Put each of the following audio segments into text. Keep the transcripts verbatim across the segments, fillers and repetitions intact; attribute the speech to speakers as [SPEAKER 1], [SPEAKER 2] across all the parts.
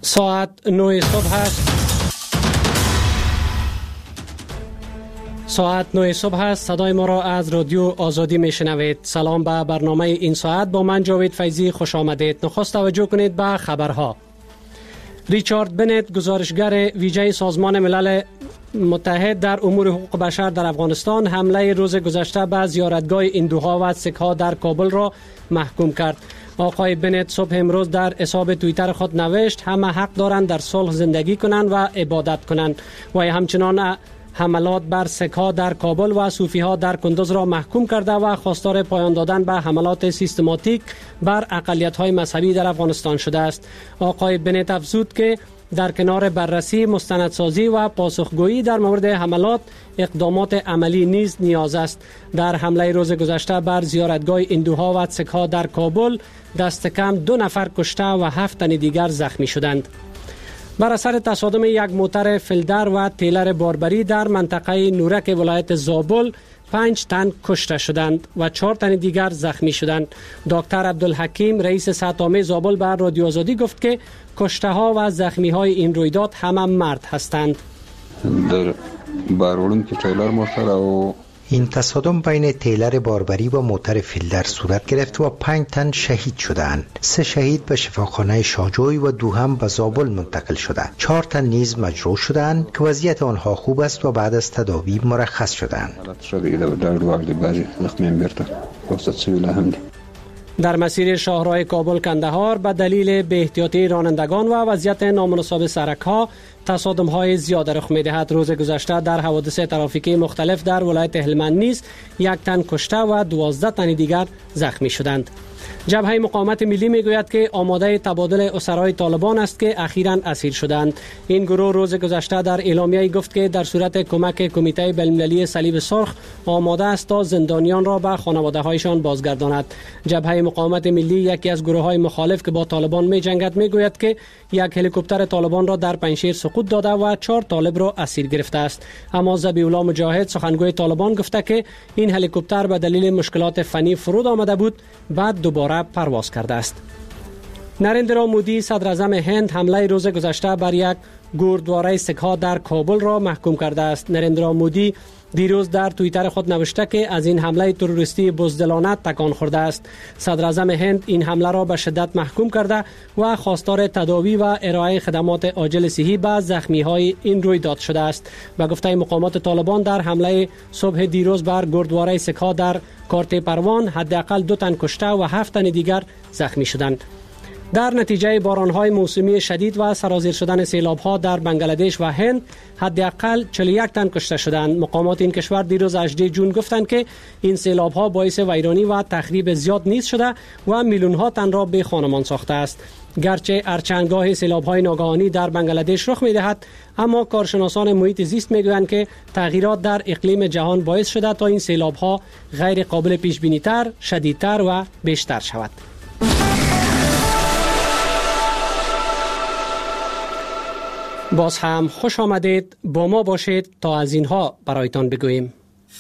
[SPEAKER 1] ساعت نه صبح است. ساعت نه صبح است. صدای ما را از رادیو آزادی میشنوید. سلام به برنامه این ساعت. با من جاوید فیضی خوش آمدید. نخست توجه کنید به خبرها. ریچارد بنت، گزارشگر ویژه سازمان ملل متحد در امور حقوق بشر در افغانستان، حمله روز گذشته به زیارتگاه هندوها و سیک‌ها در کابل را محکوم کرد. آقای بنت صبح امروز در حساب توییتر خود نوشت: همه حق دارند در صلح زندگی کنند و عبادت کنند. و همچنان حملات بر سیک‌ها در کابل و صوفی‌ها در کندوز را محکوم کرده و خواستار پایان دادن به حملات سیستماتیک بر اقلیت‌های مذهبی در افغانستان شده است. آقای بنت افزود که در کنار بررسی، مستندسازی و پاسخگویی در مورد حملات، اقدامات عملی نیز نیاز است. در حمله روز گذشته بر زیارتگاه هندوها و سیک‌ها در کابل دست کم دو نفر کشته و هفت تن دیگر زخمی شدند. بر اثر تصادم یک موتر فیلدر و تیلر باربری در منطقه نورک ولایت زابل، پنج تن کشته شدند و چهار تن دیگر زخمی شدند. دکتر عبدالحکیم، رئیس سطح‌عامل زابل، بر رادیو آزادی گفت که کشته ها و زخمی های این رویداد همه مرد هستند.
[SPEAKER 2] در بارولون که تیلر موتر و
[SPEAKER 3] این تصادم بین تیلر باربری و موتر فیلدر صورت گرفت و پنج تن شهید شدند. سه شهید به شفاخانه شاهجوی و دو هم به زابل منتقل شدند. چهار تن نیز مجروح شدند که وضعیت آنها خوب است و بعد از تداوی مرخص شدند.
[SPEAKER 1] در مسیر شاهراه کابل کندهار به دلیل بی‌احتیاطی رانندگان و وضعیت نامناسب سرک‌ها تصادم‌های زیاد رخ می‌دهد. روز گذشته در حوادث ترافیکی مختلف در ولایت هلمند نیز یک تن کشته و دوازده تن دیگر زخمی شدند. جبهه مقاومت ملی میگوید که آماده تبادل اسرای طالبان است که اخیراً اسیر شدند. این گروه روز گذشته در اعلامیه‌ای گفت که در صورت کمک کمیته بین‌المللی صلیب سرخ آماده است تا زندانیان را به خانواده‌هایشان بازگرداند. جبهه مقاومت ملی، یکی از گروه‌های مخالف که با طالبان می‌جنگد، میگوید که یک هلیکوپتر طالبان را در پنجشیر سقوط داده و چهار طالب را اسیر گرفته است. اما ذبیح الله مجاهد، سخنگوی طالبان، گفته که این هلیکوپتر به دلیل مشکلات فنی فرود آمده بود، بعد دوباره پرواز کرده است. نریندرا مودی، صدر اعظم هند، حمله روز گذشته بر یک گوردواره سیک‌ها در کابل را محکوم کرده است. نریندرا مودی دیروز در توییتر خود نوشته که از این حمله تروریستی بزدلانه تکان خورده است. صدر اعظم هند این حمله را به شدت محکوم کرده و خواستار تداوی و ارائه خدمات عاجل صحی به زخمی‌های این رویداد شده است. به گفته مقامات طالبان، در حمله صبح دیروز بر گوردواره سیک‌ها در کارت پروان حداقل دو تن کشته و هفت تن دیگر زخمی شدند. در نتیجه باران‌های موسمی شدید و سرازیر شدن سیلاب‌ها در بنگلادش و هند حداقل چهل و یک تن کشته شدند. مقامات این کشور دیروز هجدهم ژوئن گفتند که این سیلاب‌ها باعث ویرانی و تخریب زیاد نیز شده و میلیون‌ها تن را بی خانمان ساخته است. گرچه ارچنگاه سیلاب‌های ناگهانی در بنگلادش رخ می‌دهد، اما کارشناسان محیط زیست می‌گویند که تغییرات در اقلیم جهان باعث شده تا این سیلاب‌ها غیر قابل پیش‌بینی‌تر، شدیدتر و بیشتر شود. باز هم خوش آمدید. با ما باشید تا از اینها برایتان بگوییم.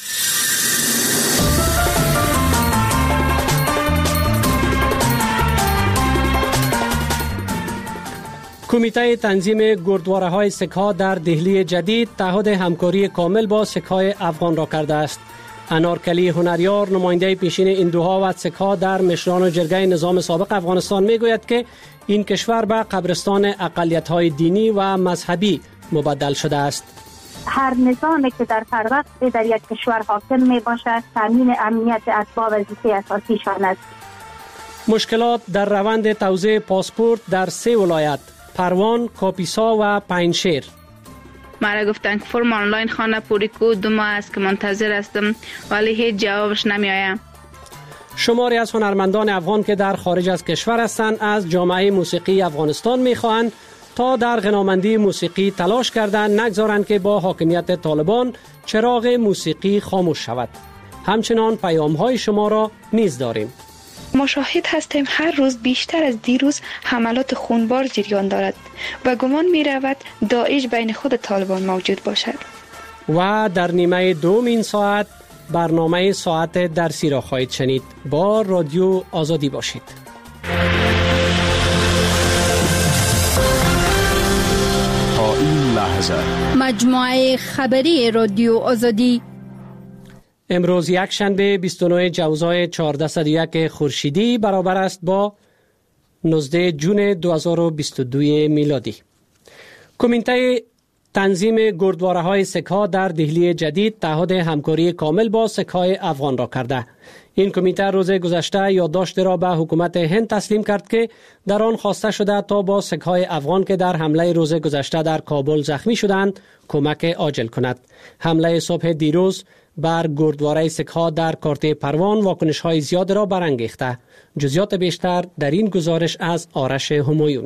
[SPEAKER 1] کمیته تنظیم گوردواره‌های سیک‌ها در دهلی جدید تعهد همکاری کامل با سیک‌های افغان را کرده است. انارکلی هنریار، نماینده پیشین هندوها و سیک‌ها در مشران و جرگه نظام سابق افغانستان، میگوید که این کشور به قبرستان اقلیت‌های دینی و مذهبی مبدل شده است.
[SPEAKER 4] هر نظامی که در هر وقت در یک کشور حاکم می باشد، تامین امنیت اسباب وظیفه اساسیشان است.
[SPEAKER 1] مشکلات در روند توزیع پاسپورت در سه ولایت: پروان، کاپیسا و پنجشیر.
[SPEAKER 5] مرا گفتن که فرم آنلاین خانه پوری کو، دو ماه است که منتظر هستم ولی هیچ جوابش نمی آید.
[SPEAKER 1] شماری از هنرمندان افغان که در خارج از کشور هستند از جامعه موسیقی افغانستان می‌خواهند تا در غنامندی موسیقی تلاش کردند نگذارند که با حاکمیت طالبان چراغ موسیقی خاموش شود. همچنان پیام‌های شما را نیز داریم.
[SPEAKER 6] ما شاهد هستیم هر روز بیشتر از دیروز حملات خونبار جریان دارد و گمان می رود داعش بین خود طالبان موجود باشد.
[SPEAKER 1] و در نیمه دوم این ساعت برنامه ساعت درسی را خواهید شنید. با رادیو آزادی باشید.
[SPEAKER 7] هزار.
[SPEAKER 8] مجموعه خبری رادیو آزادی.
[SPEAKER 1] امروز یک شنبه بیست و نه جوزای چهارصد و یک خورشیدی برابر است با نوزده جون دو هزار و بیست و دو میلادی. کمیته تنظیم گردواره‌های سک‌ها در دهلی جدید تعهد همکاری کامل با سک‌های افغان را کرده. این کمیته روز گذشته یادداشت را به حکومت هند تسلیم کرد که در آن خواسته شده تا با سک‌های افغان که در حمله روز گذشته در کابل زخمی شدند کمک عاجل کند. حمله صبح دیروز بر گردواره سک‌ها در کارت پروان واکنش‌های زیاد را برانگیخته. جزئیات بیشتر در این گزارش از آرش همایون.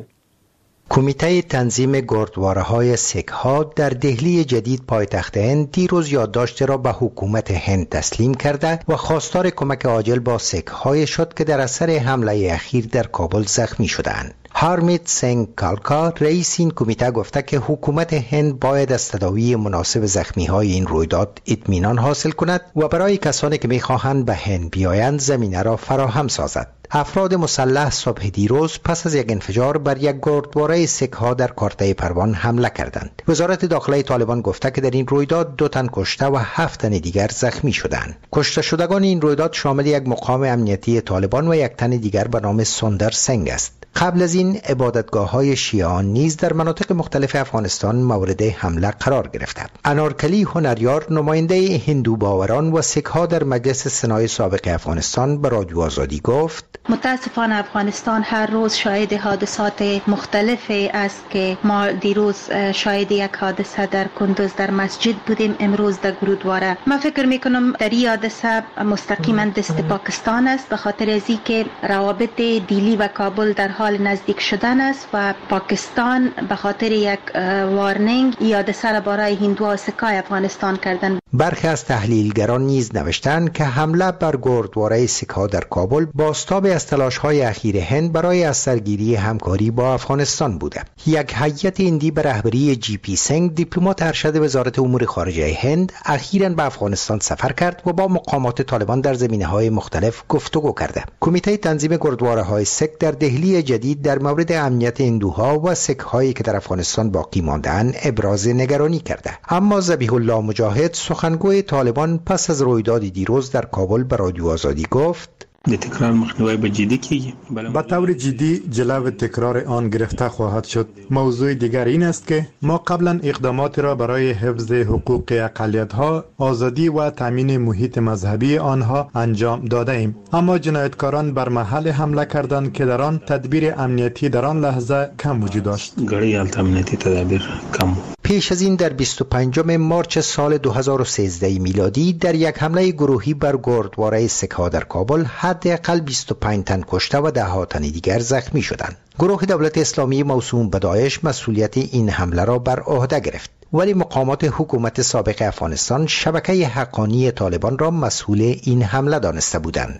[SPEAKER 3] کمیته تنظیم گردواره‌های سک‌ها در دهلی جدید پایتخت هند دیروز یادداشت را به حکومت هند تسلیم کرده و خواستار کمک عاجل با سک‌های شد که در اثر حمله اخیر در کابل زخمی شدند. هارمیت سنگ کالکا رئیس این کمیته گفته که حکومت هند باید از تداوی مناسب زخمی‌های این رویداد اطمینان حاصل کند و برای کسانی که می‌خواهند به هند بیایند زمینه را فراهم سازد. افراد مسلح صبح دیروز پس از یک انفجار بر یک گردواره سک‌ها در کارته پروان حمله کردند. وزارت داخله طالبان گفته که در این رویداد دو تن کشته و هفت تن دیگر زخمی شدند. کشته شدگان این رویداد شامل یک مقام امنیتی طالبان و یک تن دیگر به نام سوندر سنگ است. قبل از این عبادتگاه‌های شیعیان نیز در مناطق مختلف افغانستان مورد حمله قرار گرفتند. انارکلی هنریار نماینده هندو باوران و سک‌ها در مجلس سنای سابق افغانستان به رادیو آزادی گفت:
[SPEAKER 9] متاسفانه افغانستان هر روز شاهد حادثات مختلفی است که ما دیروز شاهد یک حادثه در کندوز در مسجد بودیم، امروز در گرودواره. من فکر میکنم در این حادثه مستقیما دست پاکستان است، به خاطر از اینکه روابط دیلی و کابل در حال نزدیک شدن است و پاکستان به خاطر یک وارنینگ این حادثه را برای هندوها و سکای افغانستان کردن.
[SPEAKER 3] برخی از تحلیلگران نیز نوشتند که حمله بر گردواره سک‌ها در کابل بازتاب از تلاش‌های اخیر هند برای از سرگیری همکاری با افغانستان بوده. یک هیئت هندی به رهبری جی پی سنگ، دیپلمات ارشد وزارت امور خارجه هند، اخیراً به افغانستان سفر کرد و با مقامات طالبان در زمینه‌های مختلف گفتگو کرده. کمیته تنظیم گردواره‌های سک در دهلی جدید در مورد امنیت هندوها و سک‌هایی که در افغانستان باقی مانده‌اند ابراز نگرانی کرده. اما ذبیح الله مجاهد سخنگوی طالبان پس از رویداد دیروز در کابل به رادیو آزادی گفت:
[SPEAKER 10] د تکرار مخنیوی به جدی کیږي.
[SPEAKER 11] به طور جدی جلو تکرار آن گرفته خواهد شد. موضوع دیگر این است که ما قبلا اقدامات را برای حفظ حقوق اقلیت‌ها، آزادی و تامین محیط مذهبی آنها انجام داده ایم. اما جنایتکاران بر محل حمله کردند که در آن تدبیر امنیتی در آن لحظه کم وجود داشت.
[SPEAKER 10] گری امنیتی تدبیر کم.
[SPEAKER 3] پیش از این در بیست و پنجم مارچ سال دو هزار و سیزده میلادی در یک حمله گروهی بر گردواره سک‌ها در کابل حداقل بیست و پنج تن کشته و ده ها تن دیگر زخمی شدند. گروه دولت اسلامی موسوم به داعش مسئولیت این حمله را بر عهده گرفت، ولی مقامات حکومت سابق افغانستان شبکه حقانی طالبان را مسئول این حمله دانسته بودند.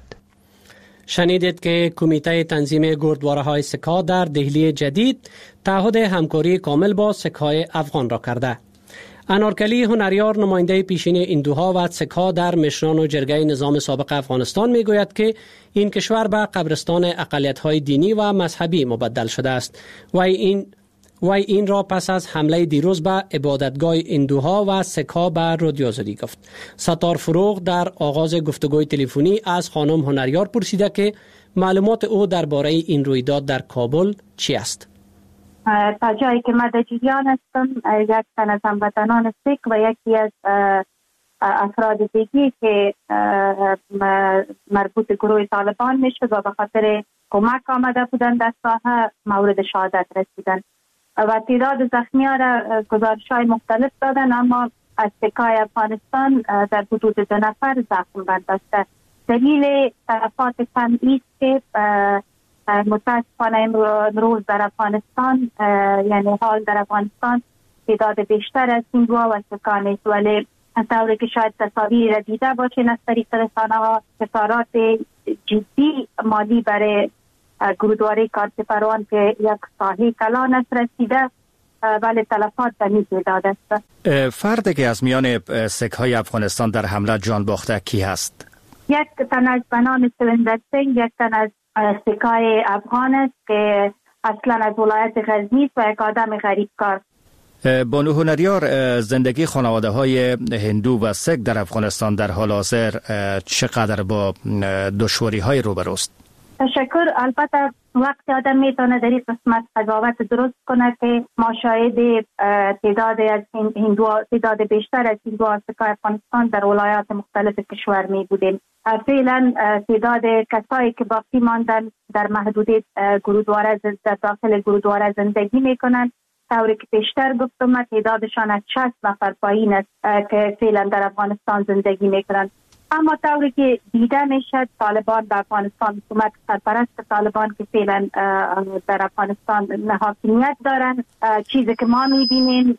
[SPEAKER 1] شنیدید که کمیته تنظیم گردواره‌های سک‌ها در دهلی جدید تعهد همکاری کامل با سک‌های افغان را کرده. انارکلی هنریار نماینده پیشین هندوها و سک‌ها در مشران و جرگه نظام سابق افغانستان میگوید که این کشور به قبرستان اقلیت‌های دینی و مذهبی مبدل شده است و این وی این را پس از حمله دیروز به عبادتگاه هندوها و سک‌ها به رادیو آزادی گفت. ستار فروغ در آغاز گفتگوی تلفنی از خانم هنریار پرسیده که معلومات او درباره این رویداد در کابل چی است.
[SPEAKER 4] تا جایی که من در جریان هستم، یک تن از هموطنان سک و یکی از افراد دیگی که مربوط گروه طالبان میشد و به خاطر کمک آمده بودند در ساحه مورد شهادت رسیدند و تعداد زخمیان را گزارش‌های مختلف دادن، اما از سکای افغانستان در حدود دو نفر زخم برداشته. دلیل تلفات کم ایست که متاسفانه امروز در افغانستان، یعنی حال در افغانستان تعداد بیشتر از هندوها و سکان است، ولی طوری که شاید تصاویری را دیده باشین از طریق رسانه‌ها، خسارات جدی مالی برای گرودواره کارت پروان که یک ساحه کلان است رسیده، ولی تلفات در این تعداد است.
[SPEAKER 7] فردی که از میان سک‌های افغانستان در حمله جان باخته کی هست؟
[SPEAKER 4] یک تن از بنام سویندر سنگ، یک تن از سکای افغان است که اصلا از ولایت غزنی و یک آدم غریب کار.
[SPEAKER 7] بانو هنریار، زندگی خانواده های هندو و سیک در افغانستان در حال حاضر چقدر با دشواری های روبروست؟
[SPEAKER 4] تشکر. البته وقتی آدم میتونه در این قسمت قضاوت درست کنه که ما شاهد تعداد از هندو تعداد بیشتر از هندو سکای افغانستان در ولایات مختلف کشور می بودیم. فعلا تعداد کسایی که باقی ماندن در محدوده گرودواره در داخل گرودواره زندگی میکنن، طوری که بیشتر گفتم تعدادشان از شصت نفر پایین است که فعلا در افغانستان زندگی میکنن. اما طوری که دیده میشد طالبان در افغانستان، حکومت سرپرست طالبان که فعلا در افغانستان حاکمیت دارن، چیزی که ما میبینیم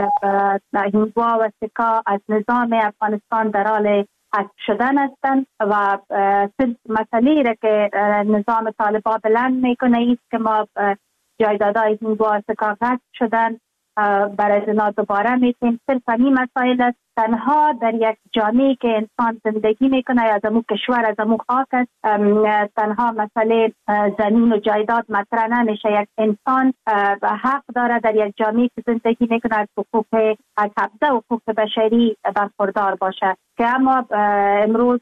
[SPEAKER 4] هندوها و سکا از نظام افغانستان در حال حذف شدن هستند و صرف مسئله را که نظام طالبان بلند میکنه ایست که ما جایدادهای هندوها و سکا حذف شدن برای زنا دوباره میتیم. صرف این مسائل است. تنها در یک جامعه که انسان زندگی میکنه یا از امو کشور از امو خاک است، تنها مسئله زمین و جایداد مطرح نمیشه. یک انسان حق داره در یک جامعه که زندگی میکنه از حقوق از حفظ حقوق بشری برخوردار باشه که اما امروز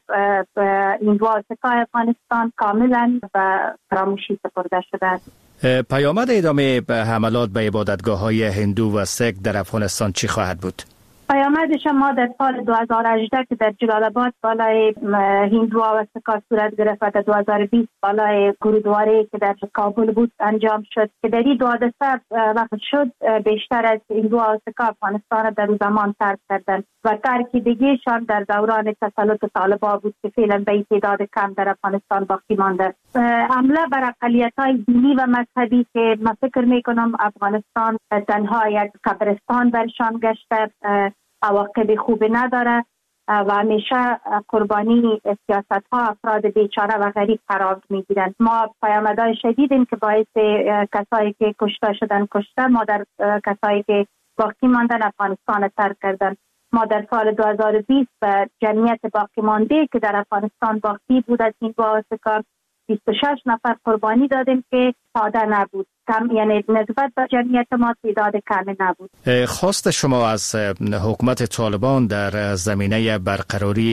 [SPEAKER 4] هندوها سکای افغانستان کاملا و فراموشی سپرده شده است.
[SPEAKER 7] پیامد ادامه حملات به عبادتگاه های هندو و سیک در افغانستان چی خواهد بود؟
[SPEAKER 4] پیامدش ما در سال دو هزار و هجده که در جلال آباد بالای هندوها و سکا صورت گرفت و در دو هزار و بیست بالای گرودواره که در کابل بود انجام شد که در این دو حادثه وقت شد بیشتر از هندوها و سکا افغانستان در اون زمان ترک کردند و ترکی دیگهشان در دوران تسلط طالبان بود که فعلا به این تعداد کم در افغانستان باقی مانده. حمله بر اقلیت‌های دینی و مذهبی که من فکر میکنم افغانستان تنها یک قبرستان برشان گشته، عواقب خوبی نداره و همیشه قربانی سیاست ها افراد بیچاره و غریب قرار میگیرند. ما پیامدهای شدیدیم که باعث کسایی که کشته شدن کشته، ما در کسایی که باقی ماندن افغانستان ترک کردن. ما در سال دو هزار و بیست به جمعیت باقی مانده که در افغانستان باقی بود از این واسطه بیست و شش نفر قربانی دادیم که ساده نبود، کم یعنی نسبت به جمعیت ما تعداد کمی نبود.
[SPEAKER 7] خواست شما از حکومت طالبان در زمینه برقراری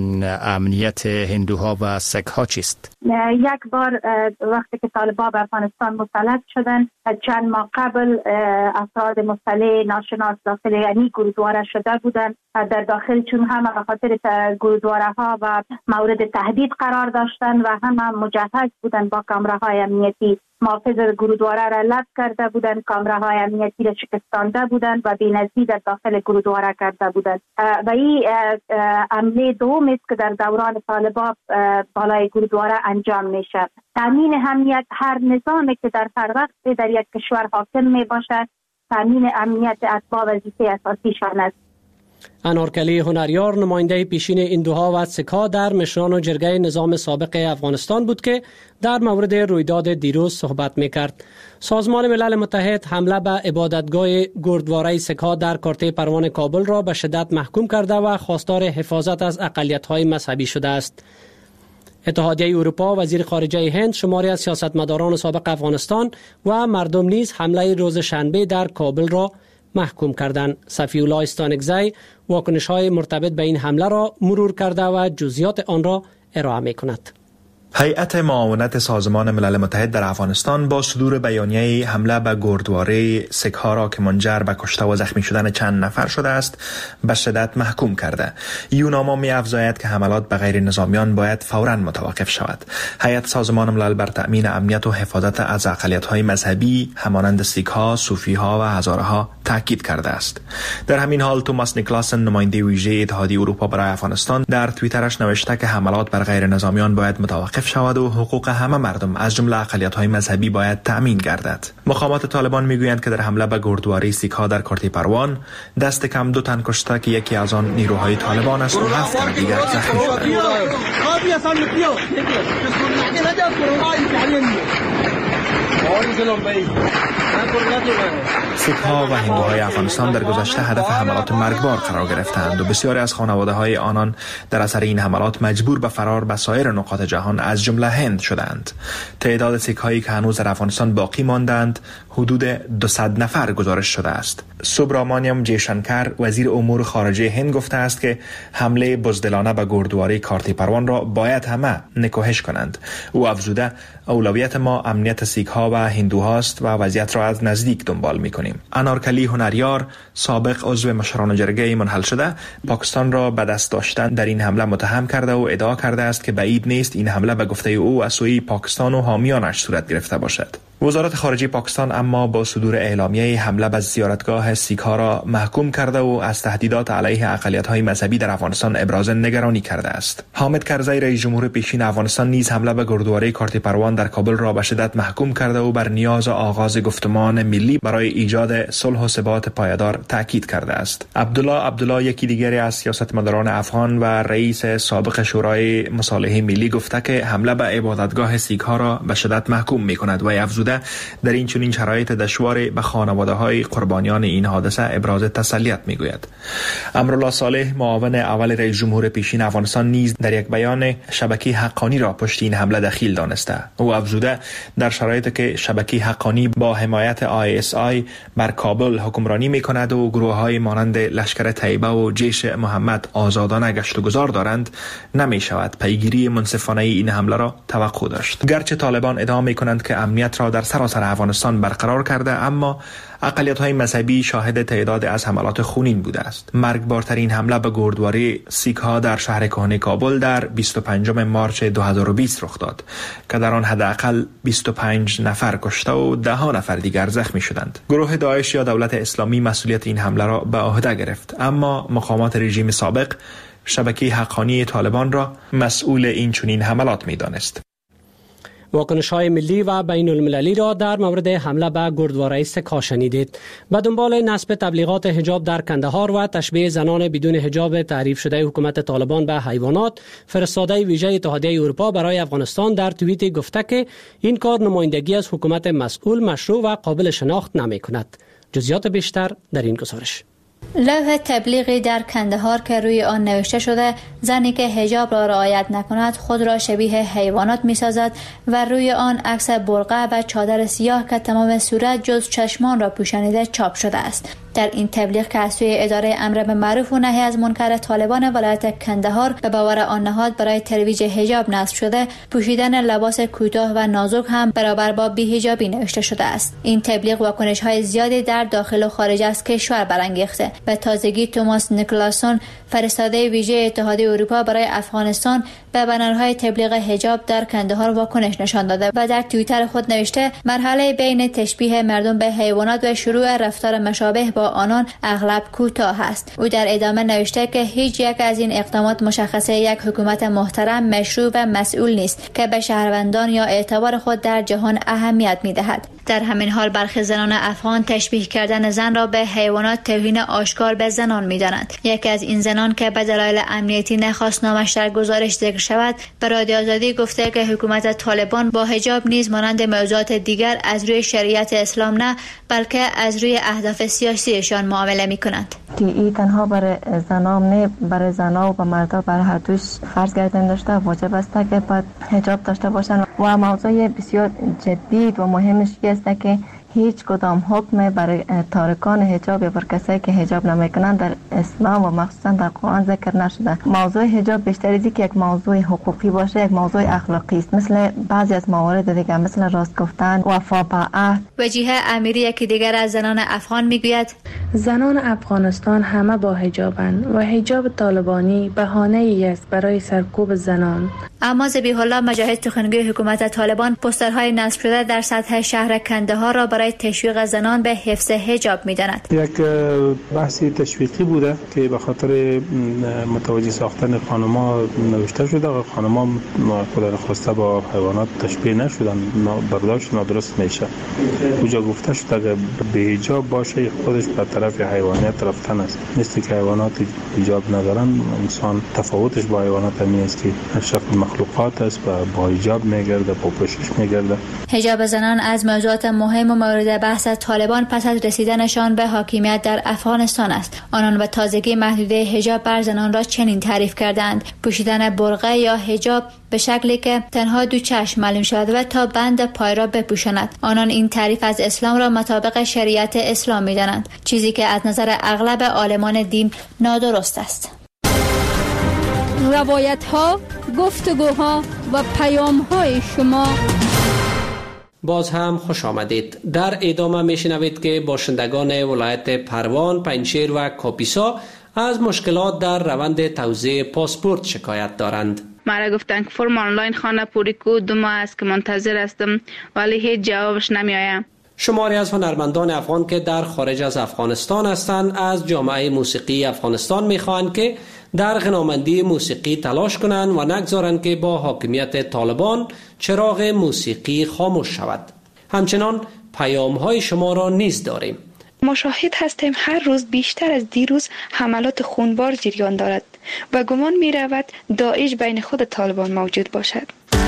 [SPEAKER 7] امنیت هندوها و سیک ها چیست؟
[SPEAKER 4] یک بار وقتی که طالبان به افغانستان مسلط شدن، چند ماه قبل افراد مسلح ناشناس داخل یعنی گرودواره شده بودند. در داخل چون هم به خاطر گرودواره ها و مورد تهدید قرار داشتن و هم, هم مجهز بودن با کامراهای امنیتی، محافظ گرودواره را لب کرده بودند، کامراهای امنیتی را شکستانده بودند و بی‌نظیر در داخل گرودواره کرده بودند. و این عمله دوم است که در دوران طالبان بالای گرودواره انجام میشه. تامین امنیت هر نظامی که در هر وقت در یک کشور حاکم می باشد، تامین امنیت اتباع وظیفه اساسیشان است.
[SPEAKER 1] انارکلی هنریار، نماینده پیشین هندوها و سکا در مشران و جرگه نظام سابق افغانستان بود که در مورد رویداد دیروز صحبت میکرد. سازمان ملل متحد حمله به عبادتگاه گردواره سکا در کارته پروان کابل را به شدت محکوم کرده و خواستار حفاظت از اقلیت‌های مذهبی شده است. اتحادیه اروپا، وزیر خارجه هند، شماری از سیاستمداران سابق افغانستان و مردم نیز حمله روز شنبه در کابل را محکوم کردند. صفی الله استانکزی واکنش‌های مرتبط به این حمله را مرور کرده و جزئیات آن را ارائه می‌کند.
[SPEAKER 12] هیئت معاونت سازمان ملل متحد در افغانستان با صدور بیانیه حمله به گردواره سیک ها را که منجر به کشته و زخمی شدن چند نفر شده است به شدت محکوم کرده. یوناما می افزاید که حملات به غیر نظامیان باید فوراً متوقف شود. هیئت سازمان ملل بر تأمین امنیت و حفاظت از اقلیت‌های مذهبی همانند سیک ها، صوفی ها و هزاره ها تاکید کرده است. در همین حال توماس نیکلاسن، نماینده ویژه اتحادیه اروپا برای افغانستان، در توییترش نوشته که حملات بر غیر نظامیان باید متوقف شود و حقوق همه مردم از جمله اقلیت‌های مذهبی باید تأمین گردد. مقامات طالبان میگویند که در حمله به گردواره سیک ها در کارته پروان دست کم دو تن کشته که یکی از آن نیروهای طالبان است و هفت تن دیگر زخمی شدند. سیک‌ها و هندوهای افغانستان در گذشته هدف حملات مرگبار قرار گرفتند و بسیاری از خانواده‌های آنان در اثر این حملات مجبور به فرار به سایر نقاط جهان از جمله هند شدند. تعداد سیک‌هایی که هنوز در افغانستان باقی ماندند حدود دویست نفر گزارش شده است. سوبرامانیام جیشانکر وزیر امور خارجه هند گفته است که حمله بزدلانه به گردواره کارتی پروان را باید همه نکوهش کنند. او افزوده اولویت ما امنیت سیک‌ها و هندوهاست و وضعیت را از نزدیک دنبال می‌کنیم. انارکلی هنریار سابق عضو مشران جرگه منحل شده پاکستان را به دست داشتن در این حمله متهم کرده و ادعا کرده است که بعید نیست این حمله به گفته او از سوی پاکستان و حامیانش صورت گرفته باشد. وزارت خارجه پاکستان اما با صدور اعلامیه حمله به زیارتگاه سیک‌ها را محکوم کرده و از تهدیدات علیه اقلیت‌های مذهبی در افغانستان ابراز نگرانی کرده است. حامد کرزی رئیس جمهور پیشین افغانستان نیز حمله به گردواره کارتی پروان در کابل را به شدت محکوم کرده و بر نیاز آغاز گفتمان ملی برای ایجاد صلح و ثبات پایدار تاکید کرده است. عبدالله عبدالله یکی دیگر از سیاستمداران افغان و رئیس سابق شورای مصالحه ملی گفته که حمله به عبادتگاه سیک‌ها را به شدت محکوم می‌کند و افزوده در این چنین شرایط دشوار به خانواده‌های قربانیان این حادثه ابراز تسلیت می‌گوید. امرالله صالح معاون اول رئیس جمهور پیشین افغانستان نیز در یک بیان شبکه حقانی را پشت این حمله دخیل دانسته. او افزوده در شرایطی که شبکه حقانی با حمایت آی اس آی بر کابل حکمرانی می‌کند و گروه‌های مانند لشکر طیبه و جیش محمد آزادانه گشت و گذار دارند نمی‌شود پیگیری منصفانه این حمله را توقع داشت. گرچه طالبان ادعا می‌کنند که امنیت را در سراسر افغانستان برقرار کرده، اما اقلیت‌های مذهبی شاهد تعداد از حملات خونین بوده است. مرگبارترین حمله به گردواره سیک‌ها در شهر کهنه کابل در بیست و پنجم مارچ دو هزار و بیست رخ داد که در آن حداقل بیست و پنج نفر کشته و ده ها نفر دیگر زخمی شدند. گروه داعش یا دولت اسلامی مسئولیت این حمله را به عهده گرفت، اما مقامات رژیم سابق شبکه حقانی طالبان را مسئول این چنین حملات می‌دانست.
[SPEAKER 1] واکنش‌های ملی و بین المللی را در مورد حمله به گردواره سک‌ها شنیدید. به دنبال نصب تبلیغات حجاب در کندهار و تشبیه زنان بدون حجاب تعریف شده حکومت طالبان به حیوانات، فرستاده ویژه اتحادیه اروپا برای افغانستان در توییت گفته که این کار نمایندگی از حکومت مسئول، مشروع و قابل شناخت نمی‌کند. جزئیات بیشتر در این گزارش.
[SPEAKER 13] لوح تبلیغی در کندهار که روی آن نوشته شده زنی که حجاب را رعایت نکند خود را شبیه حیوانات می‌سازد و روی آن عکس برقع و چادر سیاه که تمام صورت جز چشمان را پوشانیده چاپ شده است. در این تبلیغ که از سوی اداره امر به معروف و نهی از منکر طالبان ولایت کندهار به باور آن نهاد برای ترویج حجاب نصب شده، پوشیدن لباس کوتاه و نازک هم برابر با بی‌حجابی نوشته شده است. این تبلیغ واکنش‌های زیادی در داخل و خارج از کشور برانگیخته. به تازگی توماس نیکلاسون فرستاده ویژه اتحادیه اروپا برای افغانستان به بنرهای تبلیغ حجاب در کندهار واکنش نشان داده و در توییتر خود نوشته مرحله بین تشبیه مردم به حیوانات و شروع رفتار مشابه با آنان اغلب کوتاه است. او در ادامه نوشته که هیچ یک از این اقدامات مشخصه یک حکومت محترم، مشروع و مسئول نیست که به شهروندان یا اعتبار خود در جهان اهمیت می‌دهد. در همین حال برخی زنان افغان تشبیه کردن زن را به حیوانات توهین آشکار به زنان می‌دانند. یکی از این زنان که به دلایل امنیتی نخواست نامش در گزارش ذکر شود، به رادیو آزادی گفته که حکومت طالبان با حجاب نیز مانند موضوعات دیگر از روی شریعت اسلام نه، بلکه از روی اهداف سیاسیشان معامله می‌کنند.
[SPEAKER 14] این تنها برای زنان نه، برای زنان و مردا برای هر دوش فرض گردن داشته واجب است که باید حجاب داشته باشند و موضوع بسیار جدی و مهمش است که هیچ کدام حکم برای تارکان حجاب یا بر کسایی که حجاب نمیکنند در اسلام و مخصوصا در قرآن ذکر نشده. موضوع حجاب بیشتر از اینکه یک موضوع حقوقی باشه، یک موضوع اخلاقی است، مثل بعضی از موارد دیگه مثل راست گفتن، وفا به عهد.
[SPEAKER 13] وجیه امیری یکی دیگر از زنان افغان میگوید
[SPEAKER 15] زنان افغانستان همه با حجابند و حجاب طالبانی بهانه‌ای است برای سرکوب زنان.
[SPEAKER 13] اما ذبیح الله مجاهد سخنگوی حکومت طالبان پوسترهای نصب شده در سطح شهر کندهار را برای تشویق زنان به حفظ حجاب می‌داند.
[SPEAKER 10] یک بحثی تشویقی بوده که به خاطر متوجه ساختن خانم‌ها نوشته شده و خانم‌ها خدا نخواسته با حیوانات تشبیه نشدن، برداشت نادرست میشه. اونجا گفته شده که به حجاب باشه خودش به طرف حیوانات رفتن است. نیستی که حیوانات حجاب ندارن، انسان تفاوتش با حیوانات همین است که شکل مخلوقات است و با حجاب میگرده، با پوشش میگرده.
[SPEAKER 13] حجاب زنان از موضوعات مهم و مورد بحث طالبان پس از رسیدنشان به حاکمیت در افغانستان است. آنان به تازگی محدوده حجاب بر زنان را چنین تعریف کردند: پوشیدن برقع یا حجاب به شکلی که تنها دو چشم معلوم شود و تا بند پای را بپوشاند. آنان این تعریف از اسلام را مطابق شریعت اسلام می‌دانند، چیزی که از نظر اغلب عالمان دین نادرست است.
[SPEAKER 8] روایت ها، گفتگوها و پیام های شما.
[SPEAKER 1] باز هم خوش آمدید. در ادامه میشنوید که باشندگان ولایت پروان، پنجشیر و کاپیسا از مشکلات در روند توزیع پاسپورت شکایت دارند.
[SPEAKER 5] مرا گفتن که فرم آنلاین خانه پوری کو دو ماه است که منتظر هستم ولی هیچ جوابش نمی آید.
[SPEAKER 1] شماری از هنرمندان افغان که در خارج از افغانستان هستند از جامعه موسیقی افغانستان میخواهند که در غنامندی موسیقی تلاش کنند و نگذارند که با حاکمیت طالبان چراغ موسیقی خاموش شود. همچنان پیام های شما را نیز داریم.
[SPEAKER 6] ما شاهد هستیم هر روز بیشتر از دیروز حملات خونبار جریان دارد و گمان می رود داعش بین خود طالبان موجود باشد.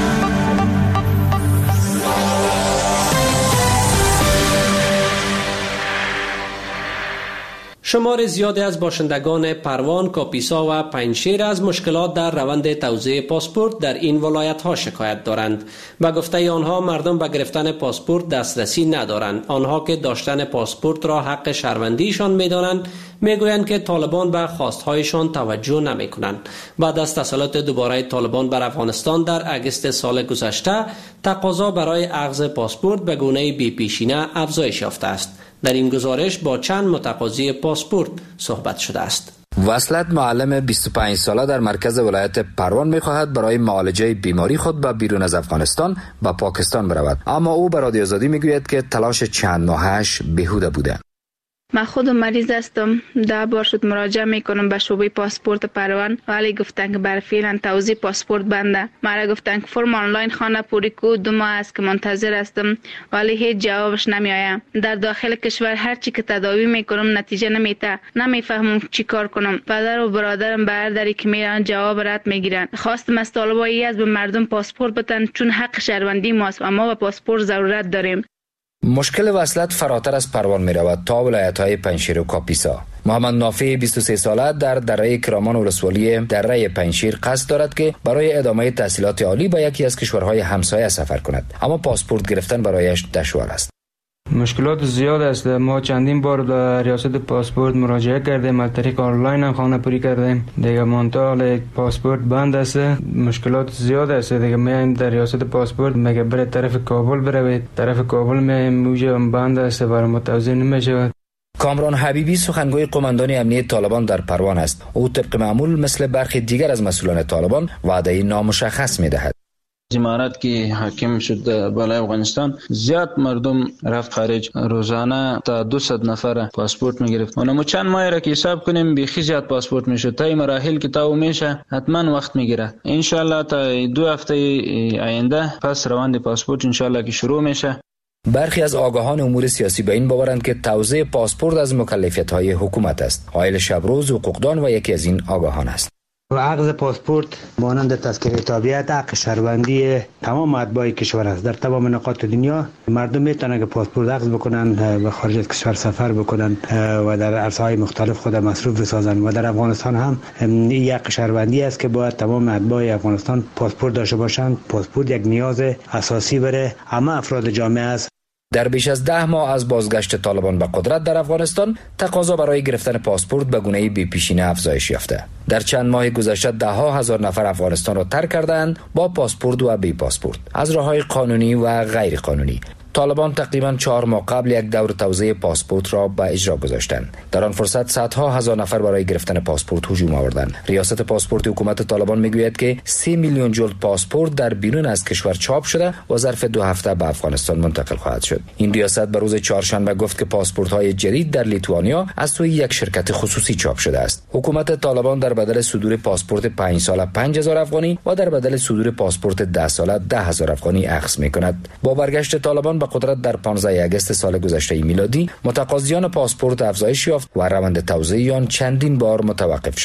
[SPEAKER 1] شمار زیادی از باشندگان پروان، کاپیسا و پنجشیر از مشکلات در روند توزیع پاسپورت در این ولایت‌ها شکایت دارند. به گفته آنها مردم به گرفتن پاسپورت دسترسی ندارند. آنها که داشتن پاسپورت را حق شهروندیشان می‌دانند، میگویند که طالبان به خواست‌هایشان توجه نمی‌کنند. بعد از تسلط دوباره طالبان بر افغانستان در اگست سال گذشته، تقاضا برای اخذ پاسپورت به گونه بی پیشینه افزایش یافته است. در این گزارش با چند متقاضی پاسپورت صحبت شده است.
[SPEAKER 16] وصلت معلم بیست و پنج ساله در مرکز ولایت پروان می‌خواهد برای معالجه بیماری خود به بیرون از افغانستان و پاکستان برود، اما او به رادیو آزادی میگوید که تلاش چند ماهش بیهوده بوده.
[SPEAKER 5] من خودم مریض هستم، ده بار شد مراجعه میکنم به شعبه پاسپورت پروان ولی گفتن که برای فعلا توزیع پاسپورت بنده. مرا گفتن که فرم آنلاین خانه پوری کو دو ماه است که منتظر هستم ولی هیچ جوابش نمی آید. در داخل کشور هر چی که تداوی میکنم نتیجه نمیده. نمیفهمم چی کار کنم. پدر و برادرم به هر دری که میرن جواب رد میگیرن. خواستم از طالبایی از به مردم پاسپورت بدن چون حق شهروندی ماست و ما به پاسپورت ضرورت داریم.
[SPEAKER 16] مشکل وصلت فراتر از پروان می رود تا ولایت‌های پنجشیر و کاپیسا. محمد نافی بیست و سه ساله در دره کرامان ولسوالی دره پنجشیر قصد دارد که برای ادامه تحصیلات عالی به یکی از کشورهای همسایه سفر کند، اما پاسپورت گرفتن برایش دشوار است.
[SPEAKER 17] مشکلات زیاد است. ما چندین بار در ریاست پاسپورت مراجعه کردیم، از طریق آنلاین هم خانه پوری کردیم. دیگه منتها پاسپورت بند است. مشکلات زیاد است. دیگه میایم در ریاست پاسپورت میگه بره طرف کابل بروید، طرف کابل میایم موجه بند است، برای ما توزیع نمیشه.
[SPEAKER 16] کامران حبیبی سخنگوی قماندان امنیت طالبان در پروان است. او طبق معمول مثل برخی دیگر از مسئولان طالبان وعده نامشخص میدهد.
[SPEAKER 18] امارات که حاکم شد بالای افغانستان، زیاد مردم رفت خارج، روزانه تا دویست نفر پاسپورت میگرفت. اونم چند ماه را که حساب کنیم بیخی زیاد پاسپورت میشد. تا مراحل که تا میشه حتما وقت میگیره. ان شاء الله تا دو هفته آینده پس روند پاسپورت ان شاء الله که شروع میشه.
[SPEAKER 16] برخی از آگاهان امور سیاسی به این باورند که توزیع پاسپورت از مکلفیت‌های حکومت است. عایل شبروز حقوقدان و یکی از این آگاهان است.
[SPEAKER 19] و اخذ پاسپورت مانند تذکره تابعیت حق شهروندی تمام اتباع کشور است. در تمام نقاط دنیا مردم میتونن که پاسپورت اخذ بکنن، به خارج از کشور سفر بکنن و در عرصه‌های مختلف خود مصروف بسازن و در افغانستان هم این یک شهروندی است که باید تمام اتباع افغانستان پاسپورت داشته باشند. پاسپورت یک نیاز اساسی برای همه افراد جامعه است.
[SPEAKER 16] در بیش از ده ماه از بازگشت طالبان به قدرت در افغانستان، تقاضا برای گرفتن پاسپورت به گونه بی پیشینه افزایش یافته. در چند ماه گذشته ده ها هزار نفر افغانستان را ترک کردند با پاسپورت و بی پاسپورت از راه‌های قانونی و غیر قانونی. طالبان تقریباً چهار ماه قبل یک دور توزیع پاسپورت را به اجرا گذاشتند. در آن فرصت صدها هزار نفر برای گرفتن پاسپورت هجوم آوردند. ریاست پاسپورت حکومت طالبان میگوید که سه میلیون جلد پاسپورت در بیرون از کشور چاپ شده و ظرف دو هفته به افغانستان منتقل خواهد شد. این ریاست به روز چهارشنبه گفت که پاسپورت‌های جدید در لیتوانیا از سوی یک شرکت خصوصی چاپ شده است. حکومت طالبان در بدل صدور پاسپورت پنج ساله پنج هزار افغانی و در بدل صدور پاسپورت ده ساله ده هزار افغانی اخذ می‌کند. با برگشت طالبان به قدرت در پانزده اگست سال گذشته میلادی، متقاضیان پاسپورت افزایش یافت و روند توزیع آن چندین بار متوقف شد.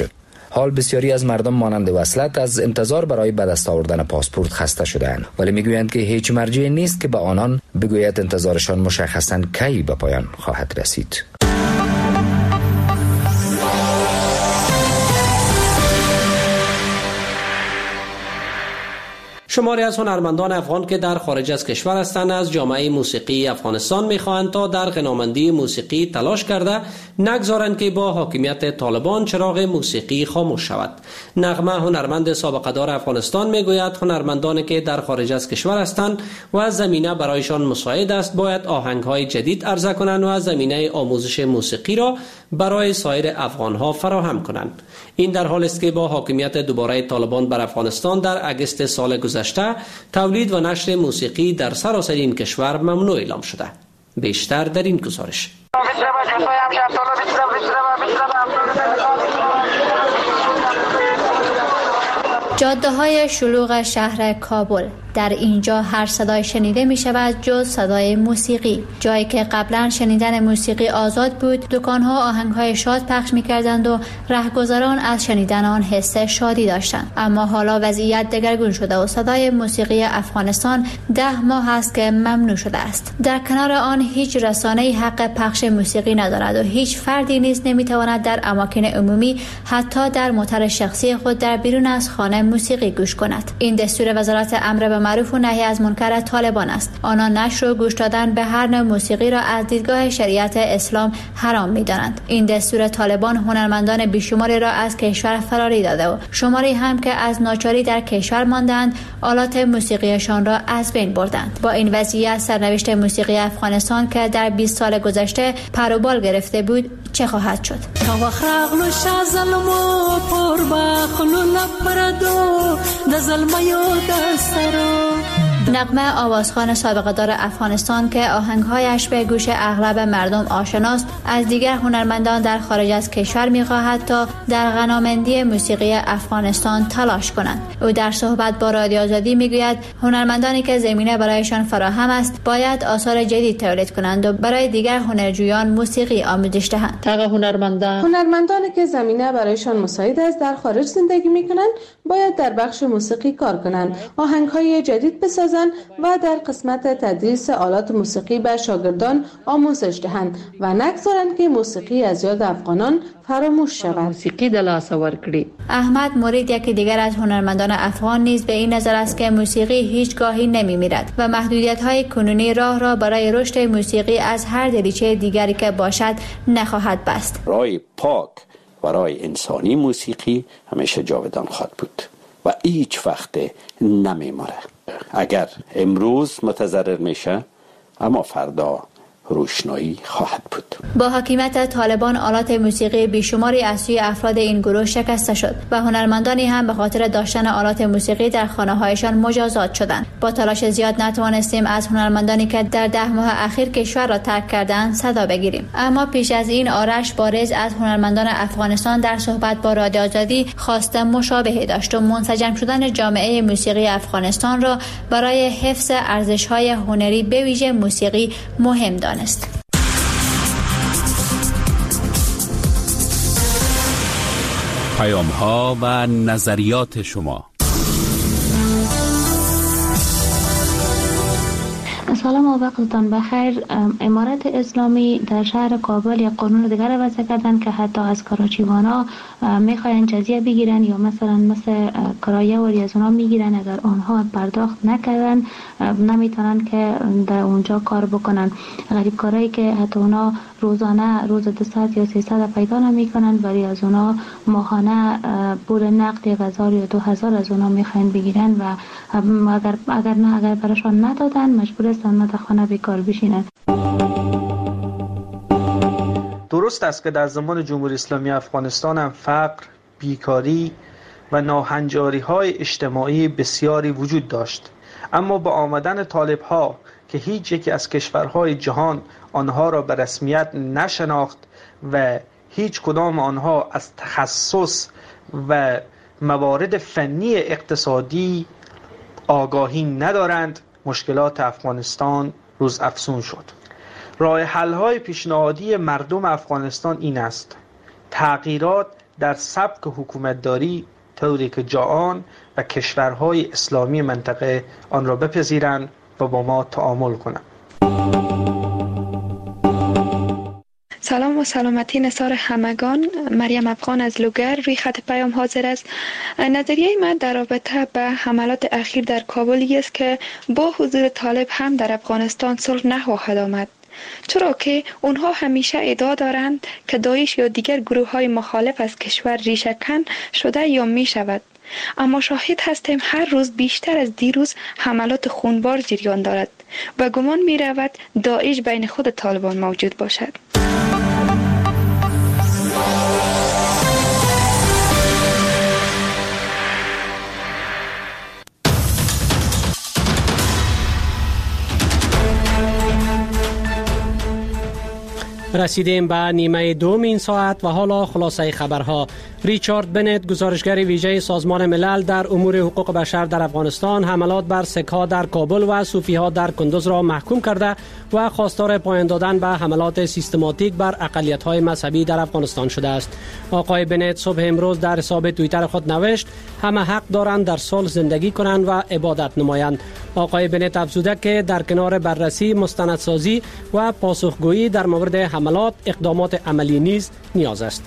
[SPEAKER 16] حال بسیاری از مردم مانند وصلت از انتظار برای به دست آوردن پاسپورت خسته شده‌اند، ولی میگویند که هیچ مرجعی نیست که به آنان بگوید انتظارشان مشخصاً کی به پایان خواهد رسید.
[SPEAKER 1] شماری از هنرمندان افغان که در خارج از کشور هستند از جامعه موسیقی افغانستان می‌خواهند تا در غنامندی موسیقی تلاش کرده نگذارند که با حاکمیت طالبان چراغ موسیقی خاموش شود. نغمه هنرمند سابقه دار افغانستان میگوید هنرمندانی که در خارج از کشور هستند و زمینه برایشان مساعد است باید آهنگ‌های جدید عرضه کنند و زمینه آموزش موسیقی را برای سایر افغان‌ها فراهم کنند. این در حالی است که با حاکمیت دوباره طالبان بر افغانستان در اگست سال گذشته تولید و نشر موسیقی در سراسر این کشور ممنوع اعلام شده. بیشتر در این گزارش.
[SPEAKER 13] جاده های شلوغ شهر کابل، در اینجا هر صدای شنیده می شود جز صدای موسیقی. جایی که قبلا شنیدن موسیقی آزاد بود، دکان‌ها آهنگ‌های شاد پخش می‌کردند و رهگذران از شنیدن آن حس شادی داشتند. اما حالا وضعیت دگرگون شده و صدای موسیقی افغانستان ده ماه است که ممنوع شده است. در کنار آن هیچ رسانه‌ای حق پخش موسیقی ندارد و هیچ فردی نیز نمی‌تواند در اماکن عمومی حتی در موتر شخصی خود در بیرون از خانه موسیقی گوش کند. این دستور وزارت امر به معروف و نهی از منکر طالبان است. آنان نشر و گوش دادن به هر نوع موسیقی را از دیدگاه شریعت اسلام حرام می‌دانند. این دستور طالبان هنرمندان بیشماری را از کشور فراری داده و شماری هم که از ناچاری در کشور ماندند آلات موسیقیشان را از بین بردند. با این وضعیت سرنوشت موسیقی افغانستان که در بیست سال گذشته پر و بال گرفته بود چه خواهد شد؟ نغمه آوازخوان سابقه دار افغانستان که آهنگهایش به گوش اغلب مردم آشناست از دیگر هنرمندان در خارج از کشور می‌خواهد تا در غنامندی موسیقی افغانستان تلاش کنند. او در صحبت با رادیو آزادی میگوید هنرمندانی که زمینه برایشان فراهم است باید آثار جدید تولید کنند و برای دیگر هنرجویان موسیقی آموزش دهند.
[SPEAKER 20] تاغ هنرمندان هنرمندانی که زمینه برایشان مساعد است در خارج زندگی می‌کنند باید در بخش موسیقی کار کنند، آهنگ‌های جدید بسازند و در قسمت تدریس آلات موسیقی به شاگردان آموزش دهند و نگذارند که موسیقی از یاد افغانان فراموش شود. موسیقی د لاس ورکړي.
[SPEAKER 13] احمد مرید یکی دیگر از هنرمندان افغان نیز به این نظر است که موسیقی هیچگاهی نمی‌میرد و محدودیت‌های کنونی راه را برای رشد موسیقی از هر دریچه دیگری که باشد نخواهد بست.
[SPEAKER 21] رای پاک و رای انسانی موسیقی همیشه جاودان خواهد بود و هیچ وقت نمی‌مره. اگر امروز متضرر میشه اما فردا روشنایی خواهد بود.
[SPEAKER 13] با حاکمیت طالبان آلات موسیقی بیشماری از سوی افراد این گروه شکسته شد و هنرمندانی هم به خاطر داشتن آلات موسیقی در خانه‌هایشان مجازات شدند. با تلاش زیاد نتوانستیم از هنرمندانی که در ده ماه اخیر کشور را ترک کردند صدا بگیریم. اما پیش از این آرش بارز از هنرمندان افغانستان در صحبت با رادیو آزادی خواست مشابهی داشت و منسجم شدن جامعه موسیقی افغانستان را برای حفظ ارزش‌های هنری به ویژه موسیقی مهم دانست.
[SPEAKER 22] پیام ها و نظریات شما.
[SPEAKER 14] سلام و وقتتان بخیر. امارت اسلامی در شهر کابل یک قانون دیگر وضع کردن که حتی از کراچیوانا میخواین جزیه بگیرن یا مثلا مثل کرایه وری از اونا میگیرن، اگر آنها پرداخت نکردن نمیتونن که در اونجا کار بکنن. غریب کارهایی که حتی اونا روزانه روز دویست یا سیصد پیدا نمیکنن ولی از اونا ماهانه پول نقد یک هزار یا دو هزار از اونا میخواین بگیرن و اگر اگر نه اگر براشون ندادن مجبور هستن در خانه بیکار بشینن.
[SPEAKER 23] درست است که در زمان جمهوری اسلامی افغانستان هم فقر، بیکاری و ناهنجاری های اجتماعی بسیاری وجود داشت، اما با آمدن طالب ها که هیچ یکی از کشورهای جهان آنها را به رسمیت نشناخت و هیچ کدام آنها از تخصص و موارد فنی اقتصادی آگاهی ندارند، مشکلات افغانستان روز افزون شد. راه حل های پیشنهادی مردم افغانستان این است: تغییرات در سبک حکومتداری طوری که جهان و کشورهای اسلامی منطقه آن را بپذیرند و با ما تعامل کنند.
[SPEAKER 6] سلام و سلامتی نثار همگان. مریم افغان از لوگر روی خط پیام حاضر است. نظریه من در رابطه به حملات اخیر در کابل است که با حضور طالب هم در افغانستان صلح نخواهد آمد، چرا که اونها همیشه ادعا دارند که داعش یا دیگر گروه های مخالف از کشور ریشه‌کن شده یا می شود، اما شاهد هستیم هر روز بیشتر از دیروز حملات خونبار جریان دارد و گمان می رود داعش بین خود طالبان موجود باشد.
[SPEAKER 1] رسیدیم به نیمه دوم این ساعت و حالا خلاصه خبرها. ریچارد بنت، گزارشگر ویژه سازمان ملل در امور حقوق بشر در افغانستان، حملات بر سک‌ها در کابل و صوفی‌ها در کندوز را محکوم کرده و خواستار پایان دادن به حملات سیستماتیک بر اقلیت‌های مذهبی در افغانستان شده است. آقای بنت صبح امروز در حساب توییتر خود نوشت: همه حق دارند در صلح زندگی کنند و عبادت نمایند. آقای بنت افزوده که در کنار بررسی، مستندسازی و پاسخگویی در مورد حملات، اقدامات عملی نیز نیاز است.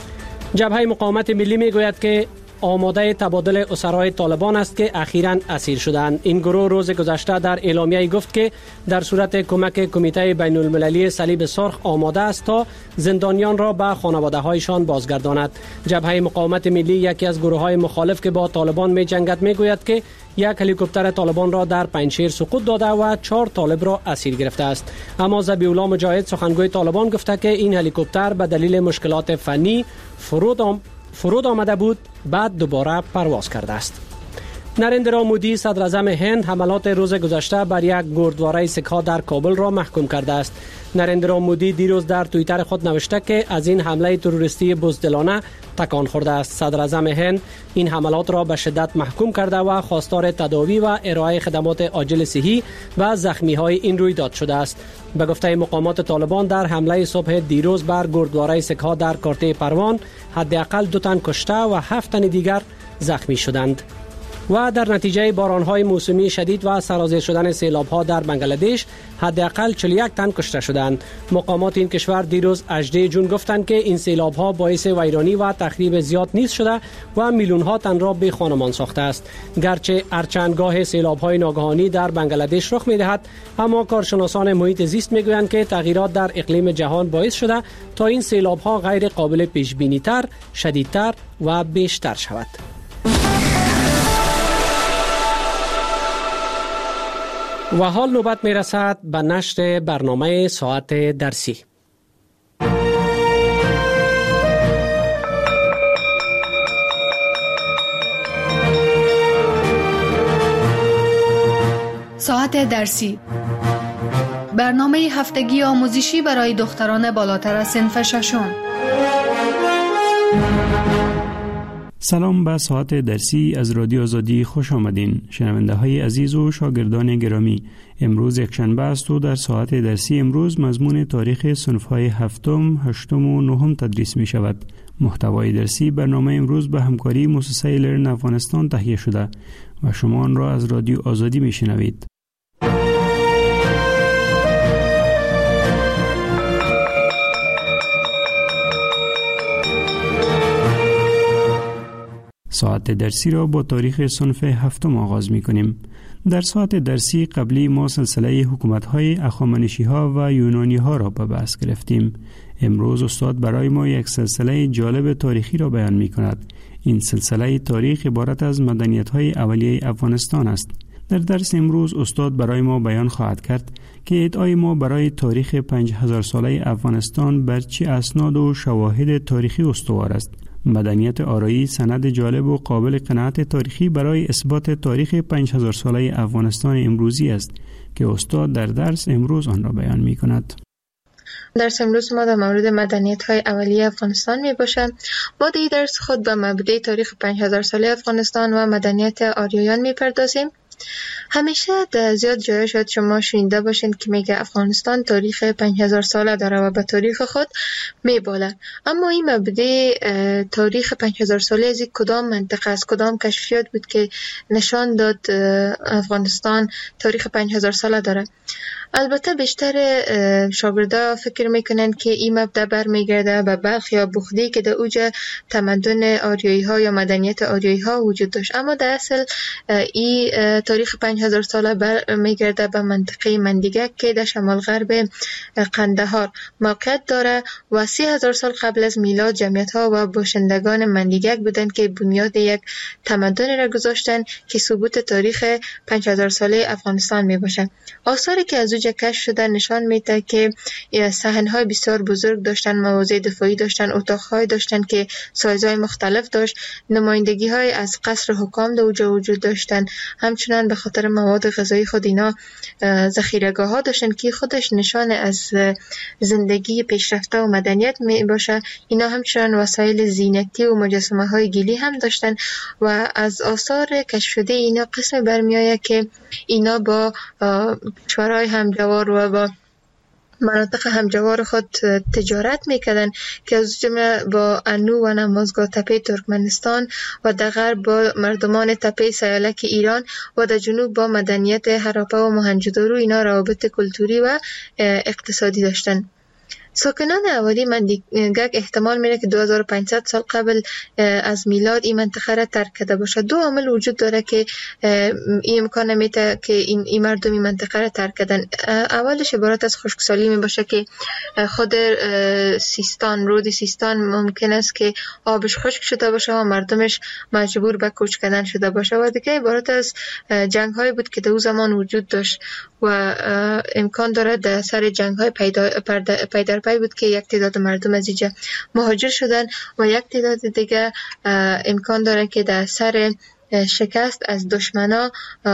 [SPEAKER 1] جبهه مقاومت ملی میگوید که آماده تبادل اسرای طالبان است که اخیراً اسیر شدند. این گروه روز گذشته در اعلامیه گفت که در صورت کمک کمیته بین المللی صلیب سرخ آماده است تا زندانیان را به خانواده هایشان بازگرداند. جبهه مقاومت ملی، یکی از گروه های مخالف که با طالبان می جنگد، میگوید که یک هلیکوپتر طالبان را در پنجشیر سقوط داده و چهار طالب را اسیر گرفته است. اما ذبیح‌الله مجاهد، سخنگوی طالبان، گفته که این هلیکوپتر به دلیل مشکلات فنی فرود آم... فرود آمده بود، بعد دوباره پرواز کرده است. نریندرا مودی، صدر اعظم هند، حملات روز گذشته بر یک گردواره سک‌ها در کابل را محکوم کرده است. نریندرا مودی دیروز در توییتر خود نوشته که از این حمله تروریستی بزدلانه تکان خورده است. صدر اعظم هند این حملات را به شدت محکوم کرده و خواستار تداوی و ارائه خدمات عاجل صحی و زخمی‌های این رویداد شده است. به گفته مقامات طالبان، در حمله صبح دیروز بر گردواره سک‌ها در کارته پروان حداقل دو تن کشته و هفت تن دیگر زخمی شدند. و در نتیجه باران‌های موسمی شدید و سرازیر شدن سیلاب‌ها در بنگلادش حداقل چهل و یک تن کشته شدند. مقامات این کشور دیروز هجدهم ژوئن گفتند که این سیلاب‌ها باعث ویرانی و تخریب زیاد نیز شده و میلیون‌ها تن را بی خانمان ساخته است. گرچه ارچندگاه سیلاب‌های ناگهانی در بنگلادش رخ می‌دهد، اما کارشناسان محیط زیست می‌گویند که تغییرات در اقلیم جهان باعث شده تا این سیلاب‌ها غیر قابل پیش‌بینی‌تر، شدیدتر و بیشتر شود. و حال نوبت می رسد به نشر برنامه ساعت درسی.
[SPEAKER 2] ساعت درسی، برنامه هفتگی آموزشی برای دختران بالاتر از صنف ششم.
[SPEAKER 9] سلام، به ساعت درسی از رادیو آزادی خوش آمدین. شنونده های عزیز و شاگردان گرامی، امروز یکشنبه است و در ساعت درسی امروز مضمون تاریخ صنف های هفتم، هشتم و نهم تدریس می شود. محتوای درسی برنامه امروز به همکاری مؤسسه لرن افغانستان تهیه شده و شما آن را از رادیو آزادی می شنوید. ساعت درسی را با تاریخ صنف هفتم آغاز می کنیم. در ساعت درسی قبلی ما سلسله حکومت‌های اخامنشی‌ها و یونانی‌ها را به بحث گرفتیم. امروز استاد برای ما یک سلسله جالب تاریخی را بیان می کند. این سلسله تاریخ عبارت از مدنیت‌های اولیه افغانستان است. در درس امروز استاد برای ما بیان خواهد کرد که ادعای ما برای تاریخ پنج هزار ساله افغانستان بر چه اسناد و شواهد تاریخی استوار است. مدنیت آرایی سند جالب و قابل قناعت تاریخی برای اثبات تاریخ پنج هزار ساله افغانستان امروزی است که استاد در درس امروز آن را بیان می کند.
[SPEAKER 11] درس امروز ما در مورد مدنیت های اولیه افغانستان می باشد. ما در درس خود به مبدأ تاریخ پنج هزار ساله افغانستان و مدنیت آریایان می پردازیم. همیشه در زیاد جای شد شما شنیده باشین که میگه افغانستان تاریخ پنج هزار ساله داره و به تاریخ خود میبالد. اما این مبدأ تاریخ پنج هزار ساله از کدام منطقه از کدام کشفیات بود که نشان داد افغانستان تاریخ پنج هزار ساله داره؟ البته بیشتر شاگردا فکر میکنن که این مبدأ برمیگرده به بلخ یا بخدی که در اوج تمدن آریایی ها یا مدنیت آریایی ها وجود داشت، اما در اصل این تاریخ پنج هزار ساله برمیگرده به منطقه مندیگک که در شمال غرب قندهار موقعیت داره و سی هزار سال قبل از میلاد جمعیت ها و باشندگان مندیگک بودند که بنیاد یک تمدن را گذاشتند که ثبوت تاریخ پنج هزار ساله افغانستان می باشه. آثاری که از کشف شده نشان میده که صحن‌های بسیار بزرگ داشتن، مواضع دفاعی داشتن، اتاق‌های داشتن که سایزهای مختلف داشت، نمایندگی‌های از قصر حکام در اونجا وجود داشتن. همچنان به خاطر مواد غذایی خود اینا ذخیره‌گاه‌ها داشتن که خودش نشان از زندگی پیشرفته و مدنیت می باشه. اینا همچنان وسایل زینتی و مجسمه‌های گلی هم داشتن و از آثار کشف شده اینا قسم برمی‌آید که اینا با کشورهای همجوار و با مناطق همجوار خود تجارت میکردن که از جمله با انو و نمازگاه تپه ترکمنستان و در غرب با مردمان تپه سیالک ایران و در جنوب با مدنیت هراپا و موهنجودارو اینا روابط کلتوری و اقتصادی داشتن. ساکنان اولی مندیگک احتمال میره که دو هزار و پانصد سال قبل از میلاد این منطقه را ترک کرده باشه. دو عامل وجود داره که این امکان میده که این, این مردم این منطقه را ترک کردن. اولش عبارت از خشکسالی می باشه که خود سیستان، رود سیستان ممکن است که آبش خشک شده باشه و مردمش مجبور به کوچ کردن شده باشه و دیگه عبارت از جنگ های بود که در اون زمان وجود داشت و امکان داره در سر جنگ های پیدا پیدا پای بود که یک تعداد مردم از اینجا مهاجر شدن و یک تعداد دیگه امکان داره که در سر شکست از دشمنا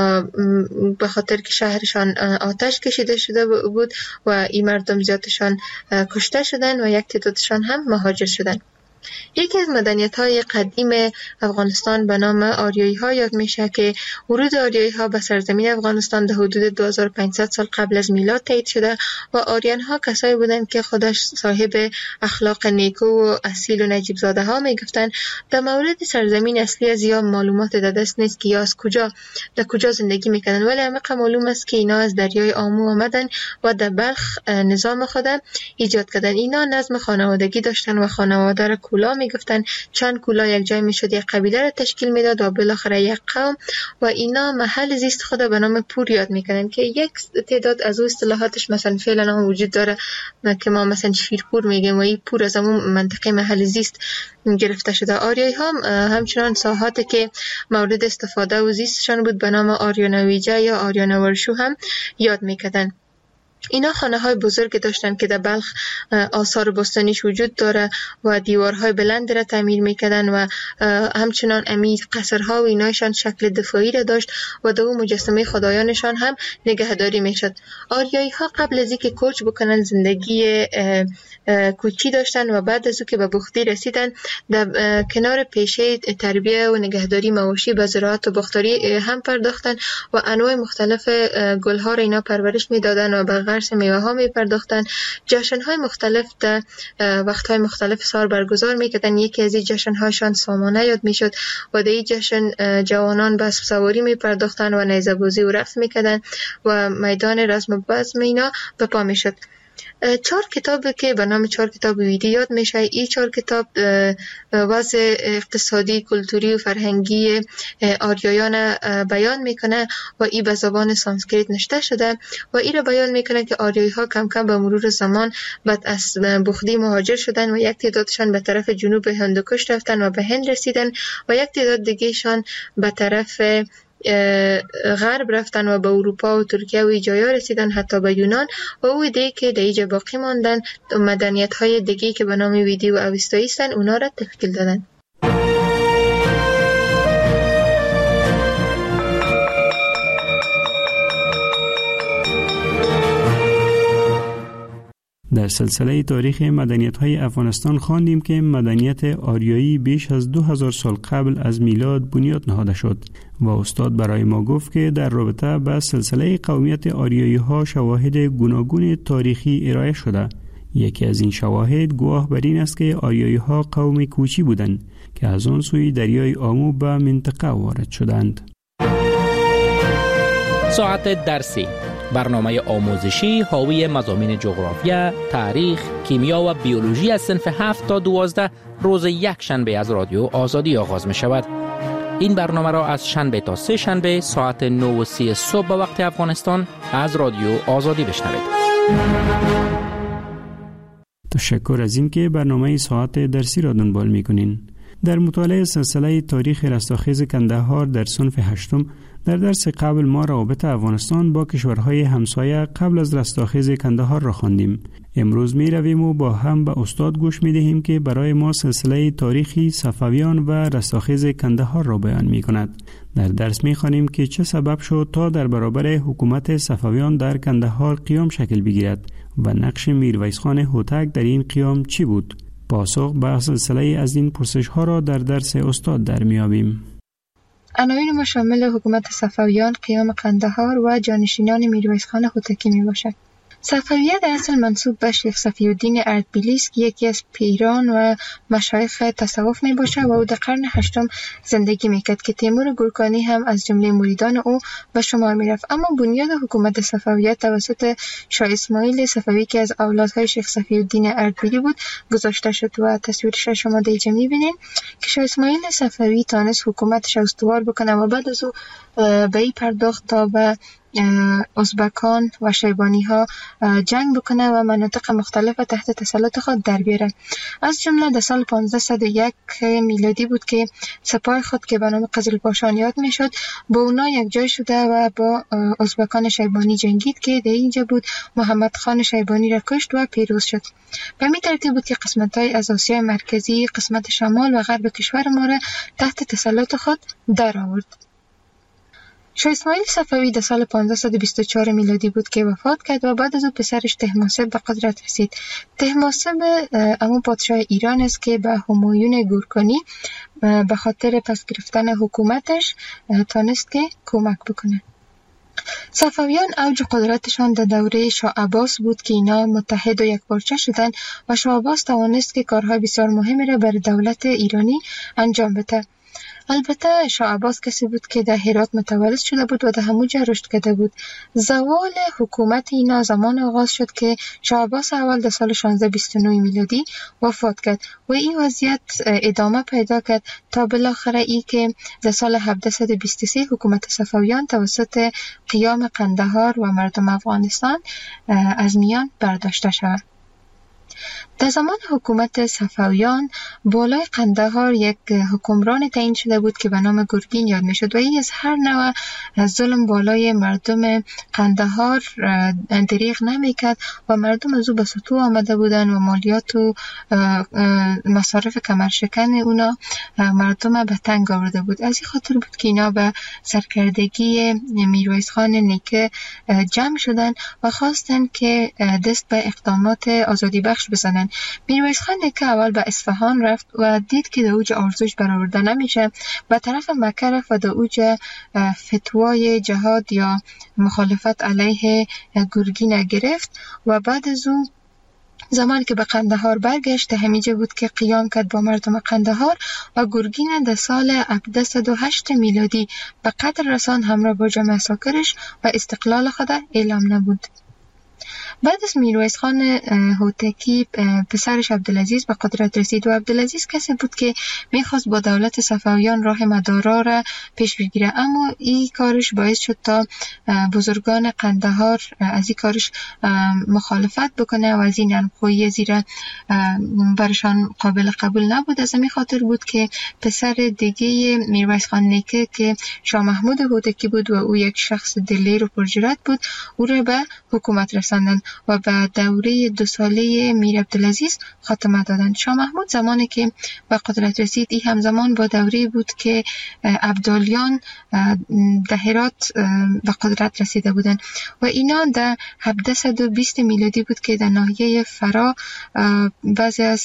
[SPEAKER 11] به خاطر که شهرشان آتش کشیده شده بود و این مردم زیادشان کشته شدن و یک تعدادشان هم مهاجر شدن. یکی از مدنیت‌های قدیم افغانستان به نام آریایی ها یاد میشه که ورود آریایی ها به سرزمین افغانستان در حدود دو هزار و پانصد سال قبل از میلاد تایید شده و آریان ها کسایی بودند که خودش صاحب اخلاق نیکو و اصیل و نجیب زاده ها میگفتند. در مورد سرزمین اصلی از یا معلومات در دست نیست که یا از کجا در کجا زندگی میکنن، ولی عمیقا معلوم است که اینا از دریای آمو آمدن و در بلخ نظام خود ایجاد کردن. اینا نظم خانوادگی داشتن و خانواده را کولا میگفتن. چند کولا یک جای میشد یک قبیله را تشکیل میداد و بالاخره یک قوم و اینا محل زیست خود به نام پور یاد میکنن که یک تعداد از اصطلاحاتش مثلا فعلا هم وجود داره که ما مثلا شیرپور میگیم و این پور از همون منطقه محل زیست گرفته شده. آریایی هم همچنان ساحاتی که مورد استفاده و زیستشان بود به نام آریانویجه یا آریانورشو هم یاد میکردن. اینا خانه های بزرگ داشتن که در بلخ آثار باستانیش وجود داره و دیوارهای بلند را تعمیر میکردن و همچنان امید قصرها و اینایشان شکل دفاعی را داشت و دو مجسمه خدایانشان هم نگهداری میشد. آریایی ها قبل از اینکه کوچ بکنن زندگی کوچی داشتن و بعد از او که به بختی رسیدن در کنار پیشه تربیه و نگهداری مواشی به زراعت و باغداری هم پرداختن و انواع مختلف گلها را اینا پرورش میدادن و به غرس میوه ها می پرداختن. جشن های مختلف در وقت های مختلف سال برگزار میکردن. یکی از این جشن هاشان سامانه یاد میشد و در این جشن جوانان به اسب سواری می پرداختن و نیزه بازی و رقص میکردن و میدان رزم و بزم اینا به پا میشد. چهار کتاب که به نام چهار کتاب ویدی یاد میشه. این چهار کتاب وضع اقتصادی، کلتوری و فرهنگی آریایان بیان میکنه و این به زبان سانسکریت نوشته شده و این را بیان میکنه که آریایی ها کم کم به مرور زمان بعد از بخدی مهاجر شدن و یک تعدادشان به طرف جنوب هندوکش رفتن و به هند رسیدن و یک تعداد دیگهشان به طرف غرب رفتن و به اروپا و ترکیه و جایا رسیدن حتی به یونان و او دیگه که در اینجا باقی ماندن مدنیت های دیگه که به نام ویدی و اوستایی هستن اونا را تشکیل دادن.
[SPEAKER 9] در سلسله تاریخ مدنیت‌های افغانستان خواندیم که مدنیت آریایی بیش از دو هزار سال قبل از میلاد بنیاد نهاده شد و استاد برای ما گفت که در رابطه با سلسله قومیت آریایی‌ها شواهد گوناگون تاریخی ارائه شده. یکی از این شواهد گواه بر این است که آریایی‌ها قوم کوچی بودند که از آن سوی دریای آمو به منطقه وارد شدند.
[SPEAKER 3] ساعت درسی، برنامه آموزشی حاوی مضامین جغرافیا، تاریخ، کیمیا و بیولوژی از صنف هفت تا دوازده روز یک شنبه از رادیو آزادی آغاز می شود. این برنامه را از شنبه تا سه شنبه ساعت نه و سی صبح به وقت افغانستان از رادیو آزادی بشنوید.
[SPEAKER 9] تشکر از این که برنامه ساعت درسی را دنبال می کنین. در مطالعه سلسله تاریخ رستاخیز کندهار در صنف هشتم در درس قبل ما روابط افغانستان با کشورهای همسایه قبل از رستاخیز کندهار را خواندیم. امروز می رویم و با هم به استاد گوش می دهیم که برای ما سلسله تاریخی صفویان و رستاخیز کندهار را بیان می کند. در درس می خوانیم که چه سبب شد تا در برابر حکومت صفویان در کندهار قیام شکل بگیرد و نقش میرویس خان هوتک در این قیام چی بود؟ پاسخ به سلسله از این پرسش ها را در درس استاد در می یابیم.
[SPEAKER 11] عناوین ما شامل حکومت صفویان، قیام قندهار و جانشینان میرویس خان هوتکی می باشد. صفویه در اصل منسوب به شیخ صفی الدین اردبیلی است که یکی از پیران و مشایخ تصوف می باشد و او در قرن هشتم زندگی می کرد که تیمور گورکانی هم از جمله مریدان او به شمار می رفت. اما بنیاد حکومت صفویه توسط شاه اسماعیل صفوی که از اولادهای شیخ صفی الدین اردبیلی بود گذاشته شد و تصویرش شما در اینجا می بینید که شاه اسماعیل صفوی تانست حکومتش استوار بکنه و بعد از او به این پرداخت تا به ازبکان و شیبانی ها جنگ بکنه و مناطق مختلف تحت تسلط خود در بیاره. از جمله در سال پانزده و یک میلادی بود که سپاه خود که به نام قزلباشان یاد میشد با اونا یک جای شده و با ازبکان شیبانی جنگید که در اینجا بود محمد خان شیبانی را کشت و پیروز شد. به همین ترتیب بود که قسمت های از آسیای مرکزی، قسمت شمال و غرب کشور ما را تحت تسلط خود در آورد. شاه اسماعیل صفوی در سال پانزده و بیست و چهار میلادی بود که وفات کرد و بعد از او پسرش طهماسب به قدرت رسید. طهماسب اما پادشاه ایران است که به همایون گورکانی به خاطر پس گرفتن حکومتش تانست که کمک بکنه. صفویان اوج قدرتشان در دوره شاه عباس بود که اینا متحد و یکپارچه شدند و شاه عباس توانست که کارهای بسیار مهمی را بر دولت ایرانی انجام بده. البته شاه عباس کسی بود که در هرات متولد شده بود و در همونجا رشد کرده بود. زوال حکومت اینا زمان آغاز شد که شاه عباس اول در سال شانزده و بیست و نه میلادی وفات کرد و این وضعیت ادامه پیدا کرد تا بالاخره ای که در سال هفتصد و بیست و سه حکومت صفویان توسط قیام قندهار و مردم افغانستان از میان برداشته شد. در زمان حکومت صفویان بالای قندهار یک حکمران تعیین شده بود که به نام گرگین یاد میشد و این از هر نوع ظلم بالای مردم قندهار دریغ نمیکرد و مردم از او به سطوح آمده بودن و مالیات و مصارف کمرشکن اونا مردم به تنگ آورده بود. از این خاطر بود که اینا به سرکردگی میرویس خان نیکه جمع شدن و خواستن که دست به اقدامات آزادی بخش بزنن. میرویس خان نیکه اول به اصفهان رفت و دید که در اوج آرزوش برآورده نمیشه، به طرف مکه رفت و در اوج فتوای جهاد یا مخالفت علیه گرگین گرفت و بعد از اون زمانی که به قندهار برگشت همینجا بود که قیام کرد با مردم قندهار و گرگین در سال هفتصد و هشت میلادی به قتل رساند همراه با جمع ساکرش و استقلال خود اعلام نبود. بعد از میرویس خان هوتکی پسرش عبدالعزیز به قدرت رسید و عبدالعزیز کسی بود که میخواست با دولت صفویان راه مدارا را پیش بگیره، اما این کارش باعث شد تا بزرگان قندهار از این کارش مخالفت بکنه و از این نرمخویی زیرا برشان قابل قبول نبود. از همین خاطر بود که پسر دیگه میرویس خان نیکه که شاه محمود هوتکی بود و او یک شخص دلیر و پرجرأت بود او را به حکومت رساندند. و به دوره دو ساله میر عبدالعزیز خاتمه دادند. شاه محمود زمانی که به قدرت رسید این همزمان با دوره بود که ابدالیان در هرات به قدرت رسیده بودند و اینا در هفتصد و بیست میلادی بود که در ناحیه فرا بعضی از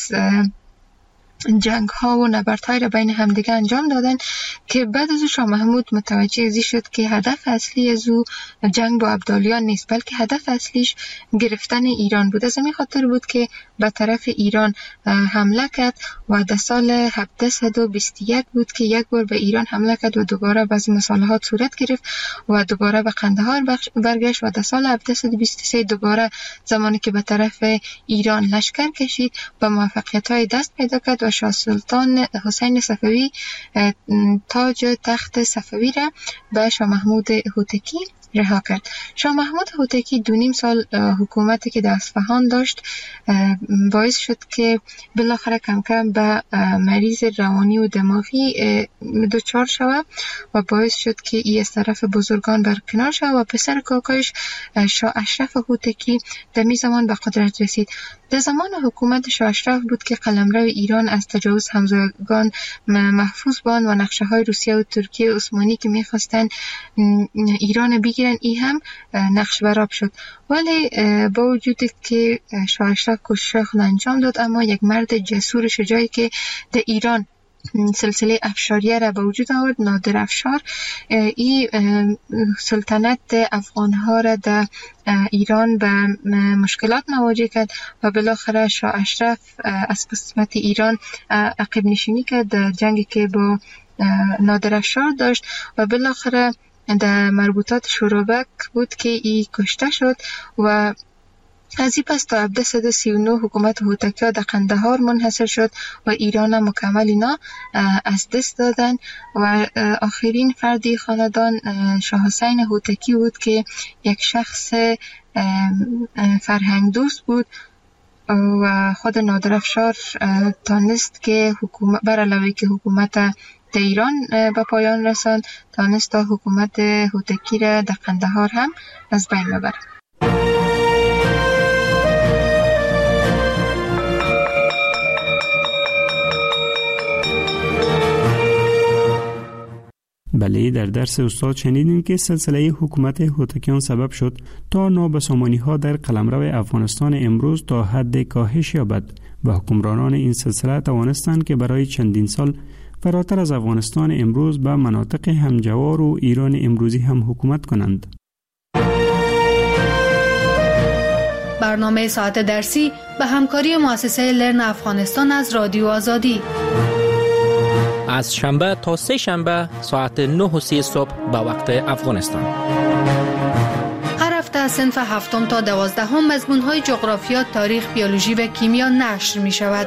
[SPEAKER 11] جنگ ها و نبرد های را بین همدیگه انجام دادن که بعد از او شاه محمود متوجه ازی شد که هدف اصلی از او جنگ با ابدالیان نیست، بلکه هدف اصلیش گرفتن ایران بود. از همین خاطر بود که به طرف ایران حمله کرد و در سال هفتصد و بیست و یک بود که یک بار به ایران حمله کرد و دوباره بعضی مصالحات صورت گرفت و دوباره به قندهار برگشت و در سال هفتصد و بیست و سه دوباره زمانی که به طرف ایران لشکر کشید با موفقیت های دست پیدا کرد و شاه سلطان حسین صفوی تاج تخت صفوی را به شاه محمود هوتکی رها کرد. شاه محمود هوتکی دو نیم سال حکومتی که در اصفهان داشت باعث شد که بالاخره کم کم به مریض روانی و دماغی دچار شود و باعث شد که ای از طرف بزرگان برکنار شود و پسر کاکایش شاه اشرف هوتکی در می زمان به قدرت رسید. در زمان حکومت شاه اشرف بود که قلمرو ایران از تجاوز همزادگان محفوظ بود و نقشه های روسیه و ترکیه عثمانی که می خواستن ایران بگیرن ای هم نقش براب شد. ولی با وجود که شاه اشرف کوشش خود انجام داد، اما یک مرد جسور شجاعی که در ایران سلسله افشاریه را به وجود آورد، نادر افشار، این سلطنت افغانها را در ایران به مشکلات مواجه کرد و بالاخره شاه اشرف از قسمت ایران عقب نشینی کرد در جنگی که با نادر افشار داشت و بالاخره در مربوطات شورابک بود که ای کشته شد و از این پس تا هفتصد و سی و نه حکومت هوتکی در قندهار منحصر شد و ایران مکمل اینا از دست دادن و آخرین فردی خاندان شاه حسین هوتکی بود که یک شخص فرهنگ دوست بود و خود نادر افشار تانست که حکومت بر علاوه که حکومت در ایران به پایان رساند، تانست تا حکومت هوتکی را در قندهار هم از بین ببرد.
[SPEAKER 9] بله، در درس استاد شنیدیم که سلسله حکومت هوتکیان سبب شد تا نابسامانی ها در قلمرو افغانستان امروز تا حد کاهش یابد و حکمرانان این سلسله توانستند که برای چندین سال فراتر از افغانستان امروز به مناطق همجوار و ایران امروزی هم حکومت کنند.
[SPEAKER 2] برنامه ساعت درسی به همکاری مؤسسه لرن افغانستان از رادیو آزادی
[SPEAKER 3] از شنبه تا سه شنبه ساعت نه و سی صبح به وقت افغانستان.
[SPEAKER 2] هر هفته از صنف هفتم تا دوازدهم مضمون‌های جغرافیا، تاریخ، بیولوژی و کیمیا نشر می شود.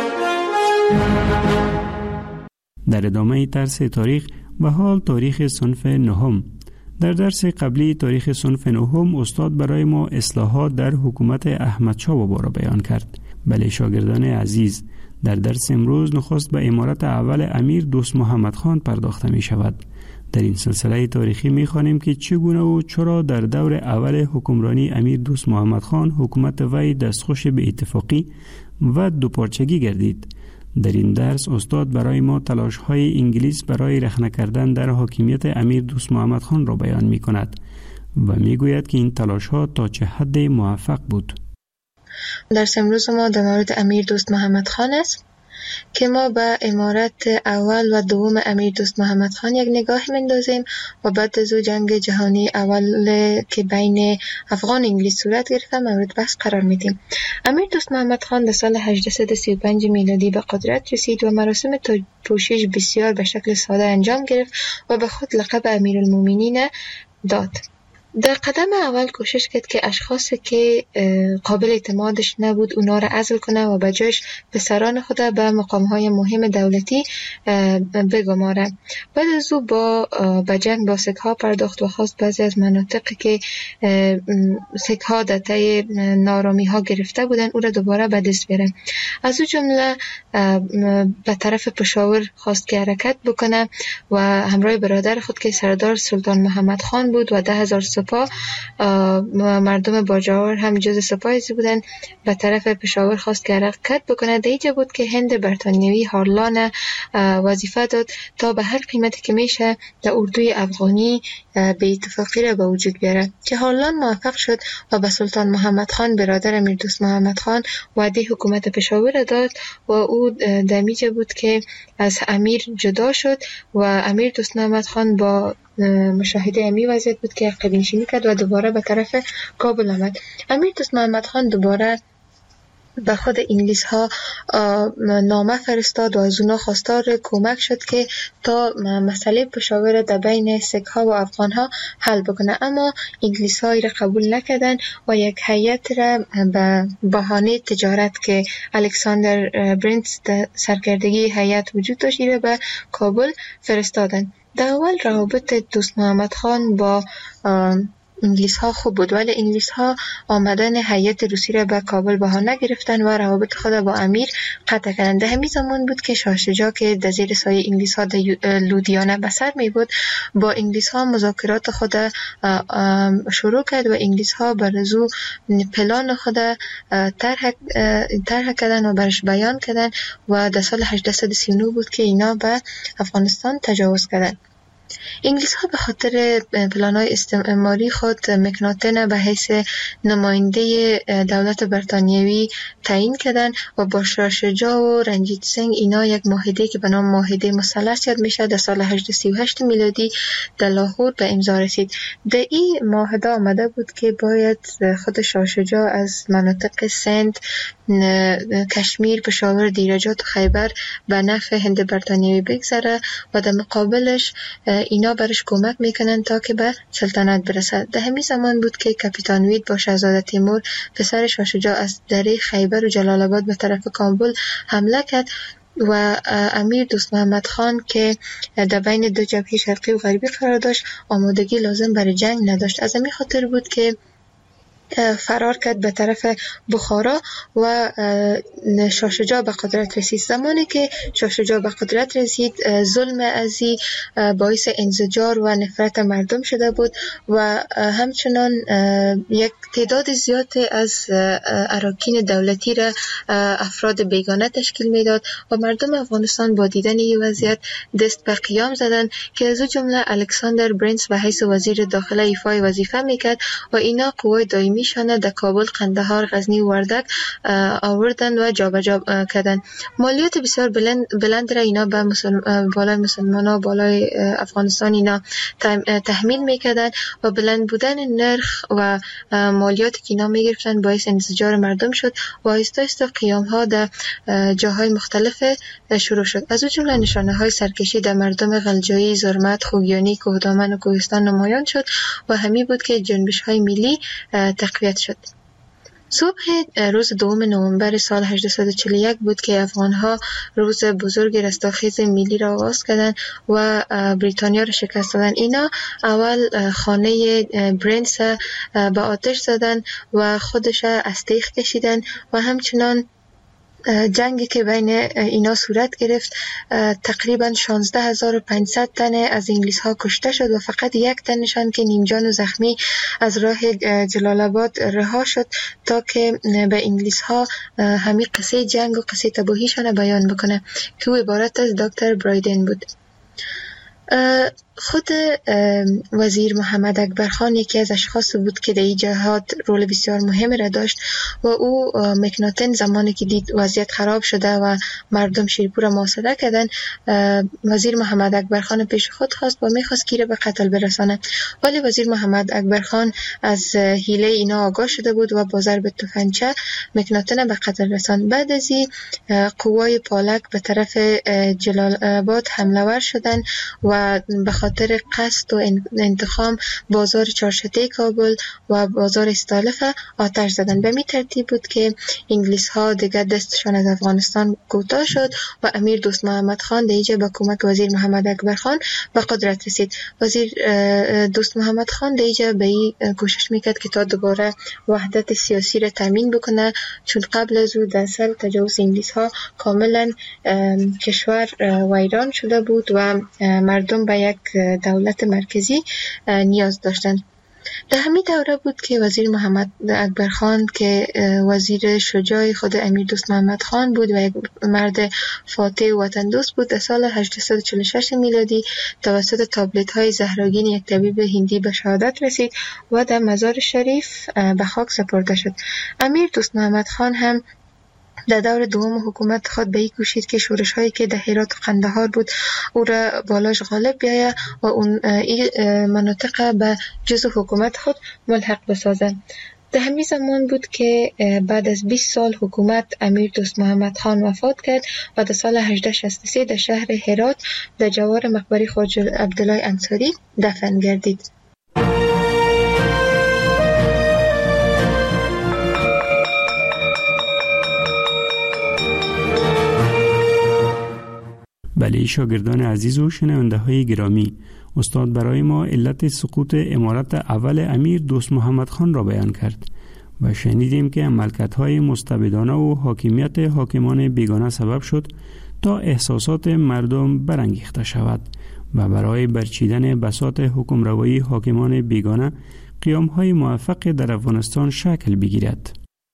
[SPEAKER 9] در ادامه درس تاریخ و حال تاریخ صنف نهم. در درس قبلی تاریخ صنف نهم استاد برای ما اصلاحات در حکومت احمد شاه بابا را بیان کرد. بله شاگردان عزیز، در درس امروز نخست به امارت اول امیر دوست محمد خان پرداخته می شود. در این سلسله تاریخی می خوانیم که چگونه و چرا در دور اول حکمرانی امیر دوست محمد خان حکومت وی دستخوش به اتفاقی و دوپارچگی گردید. در این درس استاد برای ما تلاش های انگلیس برای رخنه کردن در حاکمیت امیر دوست محمد خان را بیان می کند و می گوید که این تلاش ها تا چه حد موفق بود.
[SPEAKER 11] درس امروز ما در مورد امیر دوست محمد خان است که ما به امارت اول و دوم امیر دوست محمد خان یک نگاه میندازیم و بعد از او جنگ جهانی اول که بین افغان و انگلیس صورت گرفت مورد بحث قرار میدیم. امیر دوست محمد خان در سال هجده و سی و پنج میلادی به قدرت رسید و مراسم پوشش بسیار به شکل ساده انجام گرفت و به خود لقب امیرالمومنین داد. در قدم اول کوشش کرد که اشخاصی که قابل اعتمادش نبود اونا را عزل کنه و به جایش پسران خود به مقامهای مهم دولتی بگماره. بعد از او با به جنگ با سکه ها پرداخت و خواست بعضی از مناطقی که سکه ها در طی نارامی ها گرفته بودن او را دوباره به دست بیاره. از او جمله به طرف پشاور خواست که حرکت بکنه و همراه برادر خود که سردار سلطان محمد خان بود و ده هزار سپاه، مردم باجاور هم جز سپاه بودن، به طرف پشاور خواست که حرکت بکنه. در اینجا بود که هند برطانیوی هارلان وظیفه داد تا به هر قیمتی که میشه در اردوی افغانی به اتفاقی را به وجود بیاره، که هارلان موفق شد و به سلطان محمد خان برادر امیر دوست محمد خان وعده حکومت پشاور را داد و او دمیجه بود که از امیر جدا شد و امیر دوست محمد خان با مشاهده امی وضعیت بود که عقب نشینی کرد و دوباره به طرف کابل آمد. امیر دوست محمد خان دوباره به خود انگلیس ها نامه فرستاد و از اونا خواستار کمک شد که تا مسئله پشاور در بین سیک ها و افغان ها حل بکنه، اما انگلیس ها را قبول نکردن و یک هیئت را به بهانه تجارت که الکساندر برنتس در سرکردگی هیئت وجود داشت را به کابل فرستادن. در اول روابط دوست محمد خان با انگلیس ها خوب بود، ولی انگلیس ها آمدن هیئت روسی را به کابل بهانه گرفتن و روابط خود با امیر قطع کردند. در همین زمان بود که شاه شجاع که در زیر سایه انگلیس ها در لودیانه به سر می بود با انگلیس ها مذاکرات خود شروع کرد و انگلیس ها بر از او پلان خود طرح طرح کردن و برش بیان کردن و در سال هجده سی و نه بود که اینا به افغانستان تجاوز کردن. انگلیس ها به خاطر پلان‌های استعماری خود مکناتن به حیث نماینده دولت برطانیوی تعیین کردند و با شاه شجاع و رنجیت سنگ اینا یک معاهده که به نام معاهده مثلث یاد میشه در سال هجده سی و هشت میلادی در لاهور به امضا رسید. در این معاهده آمده بود که باید خود شاه شجاع از مناطق سند، کشمیر، پشاور، دیرجات و خیبر به نفع هند برطانیوی بگذره و در مقابلش اینا برش کمک میکنن تا که به سلطنت برسد. در همین زمان بود که کاپیتان وید با شاهزاده تیمور پسر شاه شجاع از دره خیبر و جلال آباد به طرف کابل حمله کرد و امیر دوست محمد خان که در بین دو جبهه شرقی و غربی قرار داشت آمادگی لازم برای جنگ نداشت. از همین خاطر بود که فرار کرد به طرف بخارا و شاه شجاع به قدرت رسید. زمانی که شاه شجاع به قدرت رسید ظلم ازی باعث انزجار و نفرت مردم شده بود و همچنان یک تعداد زیاد از اراکین دولتی را افراد بیگانه تشکیل میداد و مردم افغانستان با دیدن این وضعیت دست به قیام زدند که از او جمله الکساندر برنتس به حیث وزیر داخله ایفای وظیفه میکرد و اینا قوای دائمی میشانه در کابل، قندهار، غزنی و وردک آوردن و جابجا کردن. مالیات بسیار بلند بلند را اینا به مسلم، بالای مسلمان ها، بالای افغانستان اینا تحمیل میکردن و بلند بودن نرخ و مالیاتی که اینا میگرفتن باعث انزجار مردم شد و آهسته آهسته قیام ها در جاهای مختلف شروع شد. از او جمله نشانه های سرکشی در مردم غلجایی، زرمت، خوگیانی، کوهدامن و کوهستان نمایان شد و همین بود که جنبش های ملی تقویت شد. صبح روز دوم نوامبر سال هجده و چهل و یک بود که افغان‌ها روز بزرگ رستاخیز ملی را آغاز کردند و بریتانیا را شکست دادند. اینا اول خانه برنتس به آتش زدند و خودش از تیغ کشیدند و همچنان جنگی که بین اینا صورت گرفت تقریبا شانزده هزار و پانصد تن از انگلیس ها کشته شد و فقط یک تنشان که نیمجان و زخمی از راه جلال آباد رها شد تا که به انگلیس ها همین قصه جنگ و قصه تباهیشان بیان بکنه که او عبارت از دکتر برایدن بود. خود وزیر محمد اکبر خان یکی از اشخاص بود که در این جهاد رول بسیار مهم را داشت و او مکناتن زمانی که دید وضعیت خراب شده و مردم شیرپور را محاصره کردن، وزیر محمد اکبر خان پیش خود خواست و میخواست کی را به قتل برسانه، ولی وزیر محمد اکبر خان از حیله اینا آگاه شده بود و با ضرب تفنگچه مکناتن به قتل رساند. بعد از این قوای پالک به طرف جلال آباد حمله ور شدند و به خاطر قصد و انتقام بازار چارشته کابل و بازار استالف آتش زدند. به می ترتیب بود که انگلیس ها دیگر دستشان از افغانستان کوتاه شد و امیر دوست محمد خان دیگه با کمک وزیر محمد اکبر خان به قدرت رسید. وزیر دوست محمد خان دیگه به این کوشش میکرد که تا دوباره وحدت سیاسی را تامین بکنه، چون قبل از او در سر تجاوز انگلیس ها کاملا کشور ویران شده بود و مردم به یک دولت مرکزی نیاز داشتند. در همین دوره بود که وزیر محمد اکبر خان که وزیر شجاع خود امیر دوست محمد خان بود و یک مرد فاتح وطن دوست بود، در سال هزار و هشتصد و چهل و شش میلادی توسط تابلت های زهراگین یک طبیب هندی به شهادت رسید و در مزار شریف به خاک سپرده شد. امیر دوست محمد خان هم در دور دوم حکومت خود به این کوشید که شورش هایی که در هرات و قندهار بود او را بالاش غالب بیاید و اون این مناطق به جزء حکومت خود ملحق بسازند. در همین زمان بود که بعد از بیست سال حکومت امیر دوست محمد خان وفات کرد و در سال هزار و هشتصد و شصت و سه در شهر هرات در جوار مقبره خواجه عبدالله انصاری دفن گردید.
[SPEAKER 9] بله شاگردان عزیز و شنونده های گرامی، استاد برای ما علت سقوط امارت اول امیر دوست محمد خان را بیان کرد و شنیدیم که عملکردهای مستبدانه و حاکمیت حاکمان بیگانه سبب شد تا احساسات مردم برانگیخته شود و برای برچیدن بساط حکمروایی حاکمان بیگانه قیام‌های موفق در افغانستان شکل بگیرد.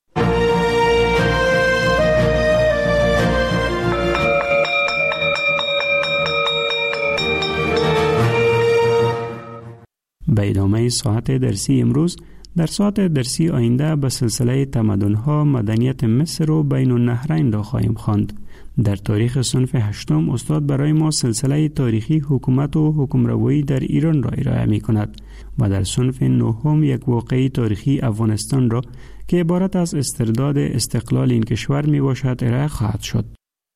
[SPEAKER 9] به ادامه ساعت درسی امروز، در ساعت درسی آینده به سلسله تمدن‌ها مدنیت مصر و بین النهرین را خواهیم خواند. در تاریخ صنف هشتم استاد برای ما سلسله تاریخی حکومت و حکمروایی در ایران را ارائه می کند و در صنف نهم یک واقعه تاریخی افغانستان را که عبارت از استرداد استقلال این کشور می باشد ارائه خواهد شد.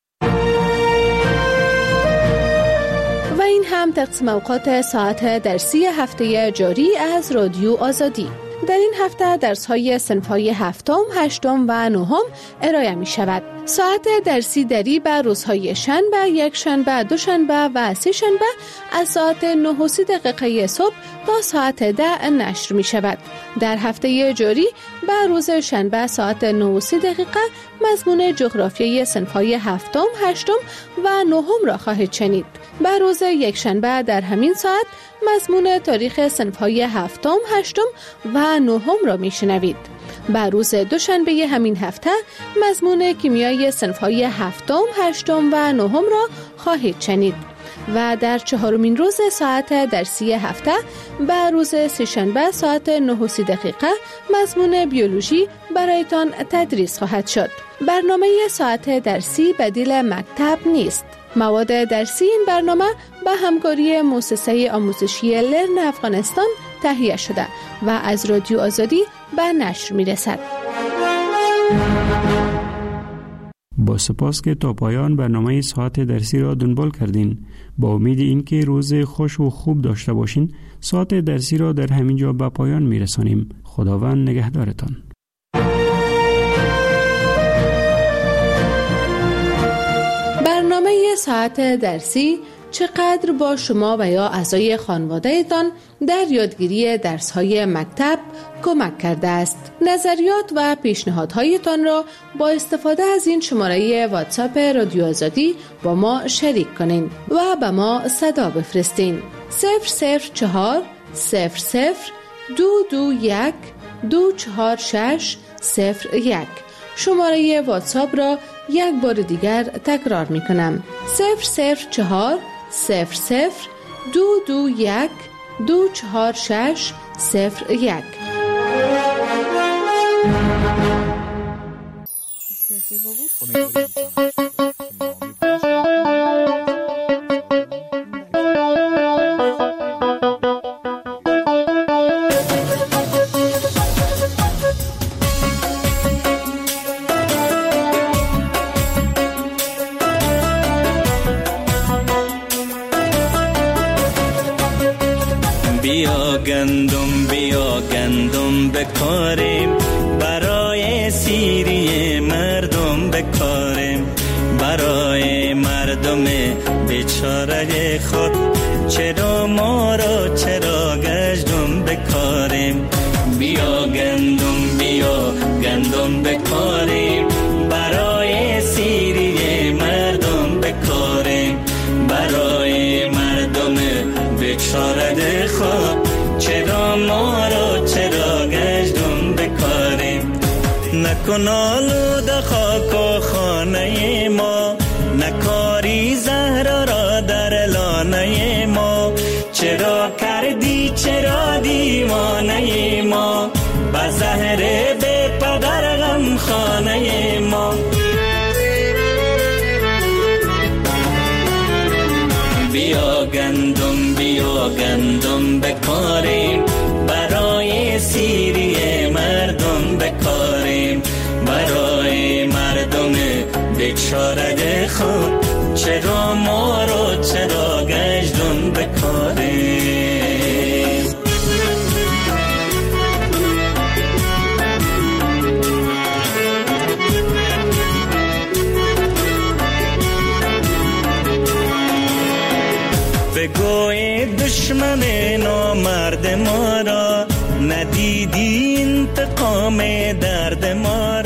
[SPEAKER 20] و این هم تقسیم اوقات ساعت درسی هفته جاری از رادیو آزادی. در این هفته درس‌های صنف‌های هفتم، هشتم و نهم ارائه می شود. ساعت درسی دری به روزهای شنبه، یک شنبه، دو شنبه و سه شنبه از ساعت نه و سی دقیقه صبح تا ساعت ده نشر می شود. در هفته جاری به روز شنبه ساعت نه و سی دقیقه مضمون جغرافیای صنف‌های هفتم، هشتم و نهم را خواهید شنید. به روز یک شنبه در همین ساعت مضمون تاریخ صنف‌های هفتم، هشتم و نهم را میشنوید. به روز دوشنبه همین هفته مضمون کیمیای صنف‌های هفتم، هشتم و نهم را خواهید شنید. و در چهارمین روز ساعت درسی هفته به روز سه‌شنبه ساعت نه و سی دقیقه مضمون بیولوژی برایتان تدریس خواهد شد. برنامه ساعت درسی بدیل مکتب نیست. مواد درسی این برنامه به همکاری مؤسسه آموزشی لرن افغانستان تهیه شده و از رادیو آزادی به نشر می رسد.
[SPEAKER 9] با سپاس که تا پایان برنامه ساعت درسی را دنبال کردین. با امید اینکه روز خوش و خوب داشته باشین، ساعت درسی را در همین جا به پایان می رسانیم. خداوند نگهدارتان.
[SPEAKER 20] برنامه ساعت درسی چقدر با شما و یا اعضای خانواده‌تان در یادگیری درس‌های مکتب کمک کرده است. نظریات و پیشنهادهایتان را با استفاده از این شماره واتساپ رادیو آزادی با ما شریک کنین و به ما صدا بفرستین. صفر صفر چهار صفر صفر دو دو یک دو چهار شش صفر یک. شماره واتساپ را یک بار دیگر تکرار می کنم. صفر صفر چهار صفر صفر دو دو یک دو چهار شش صفر یک.
[SPEAKER 4] بیا گندم بیا گندم بکاریم، برای سیری مردم بکاریم، برای مردم بیچاره خود چرا ما را چرا گشتم بکاریم. بیا گندم بیا گندم بکاریم، برای سیری مردم بکاریم، برای مردم بیچاره خود چرا ما را جان آلوده خاک و خانه ما، نکاری زهرا را در لانه ما. چرا کردی چرا دیوانه ما، با زهر بی پدر غم خانه ما. بیا گندم بیا گندم بکاریم، برای سیری مردم بکاریم، برای مردم بیچاره خود. چرا ما رو چرا گشتم بکاریم. بگوی دشمن نامرد ما را، ندیدی انتقام درد ما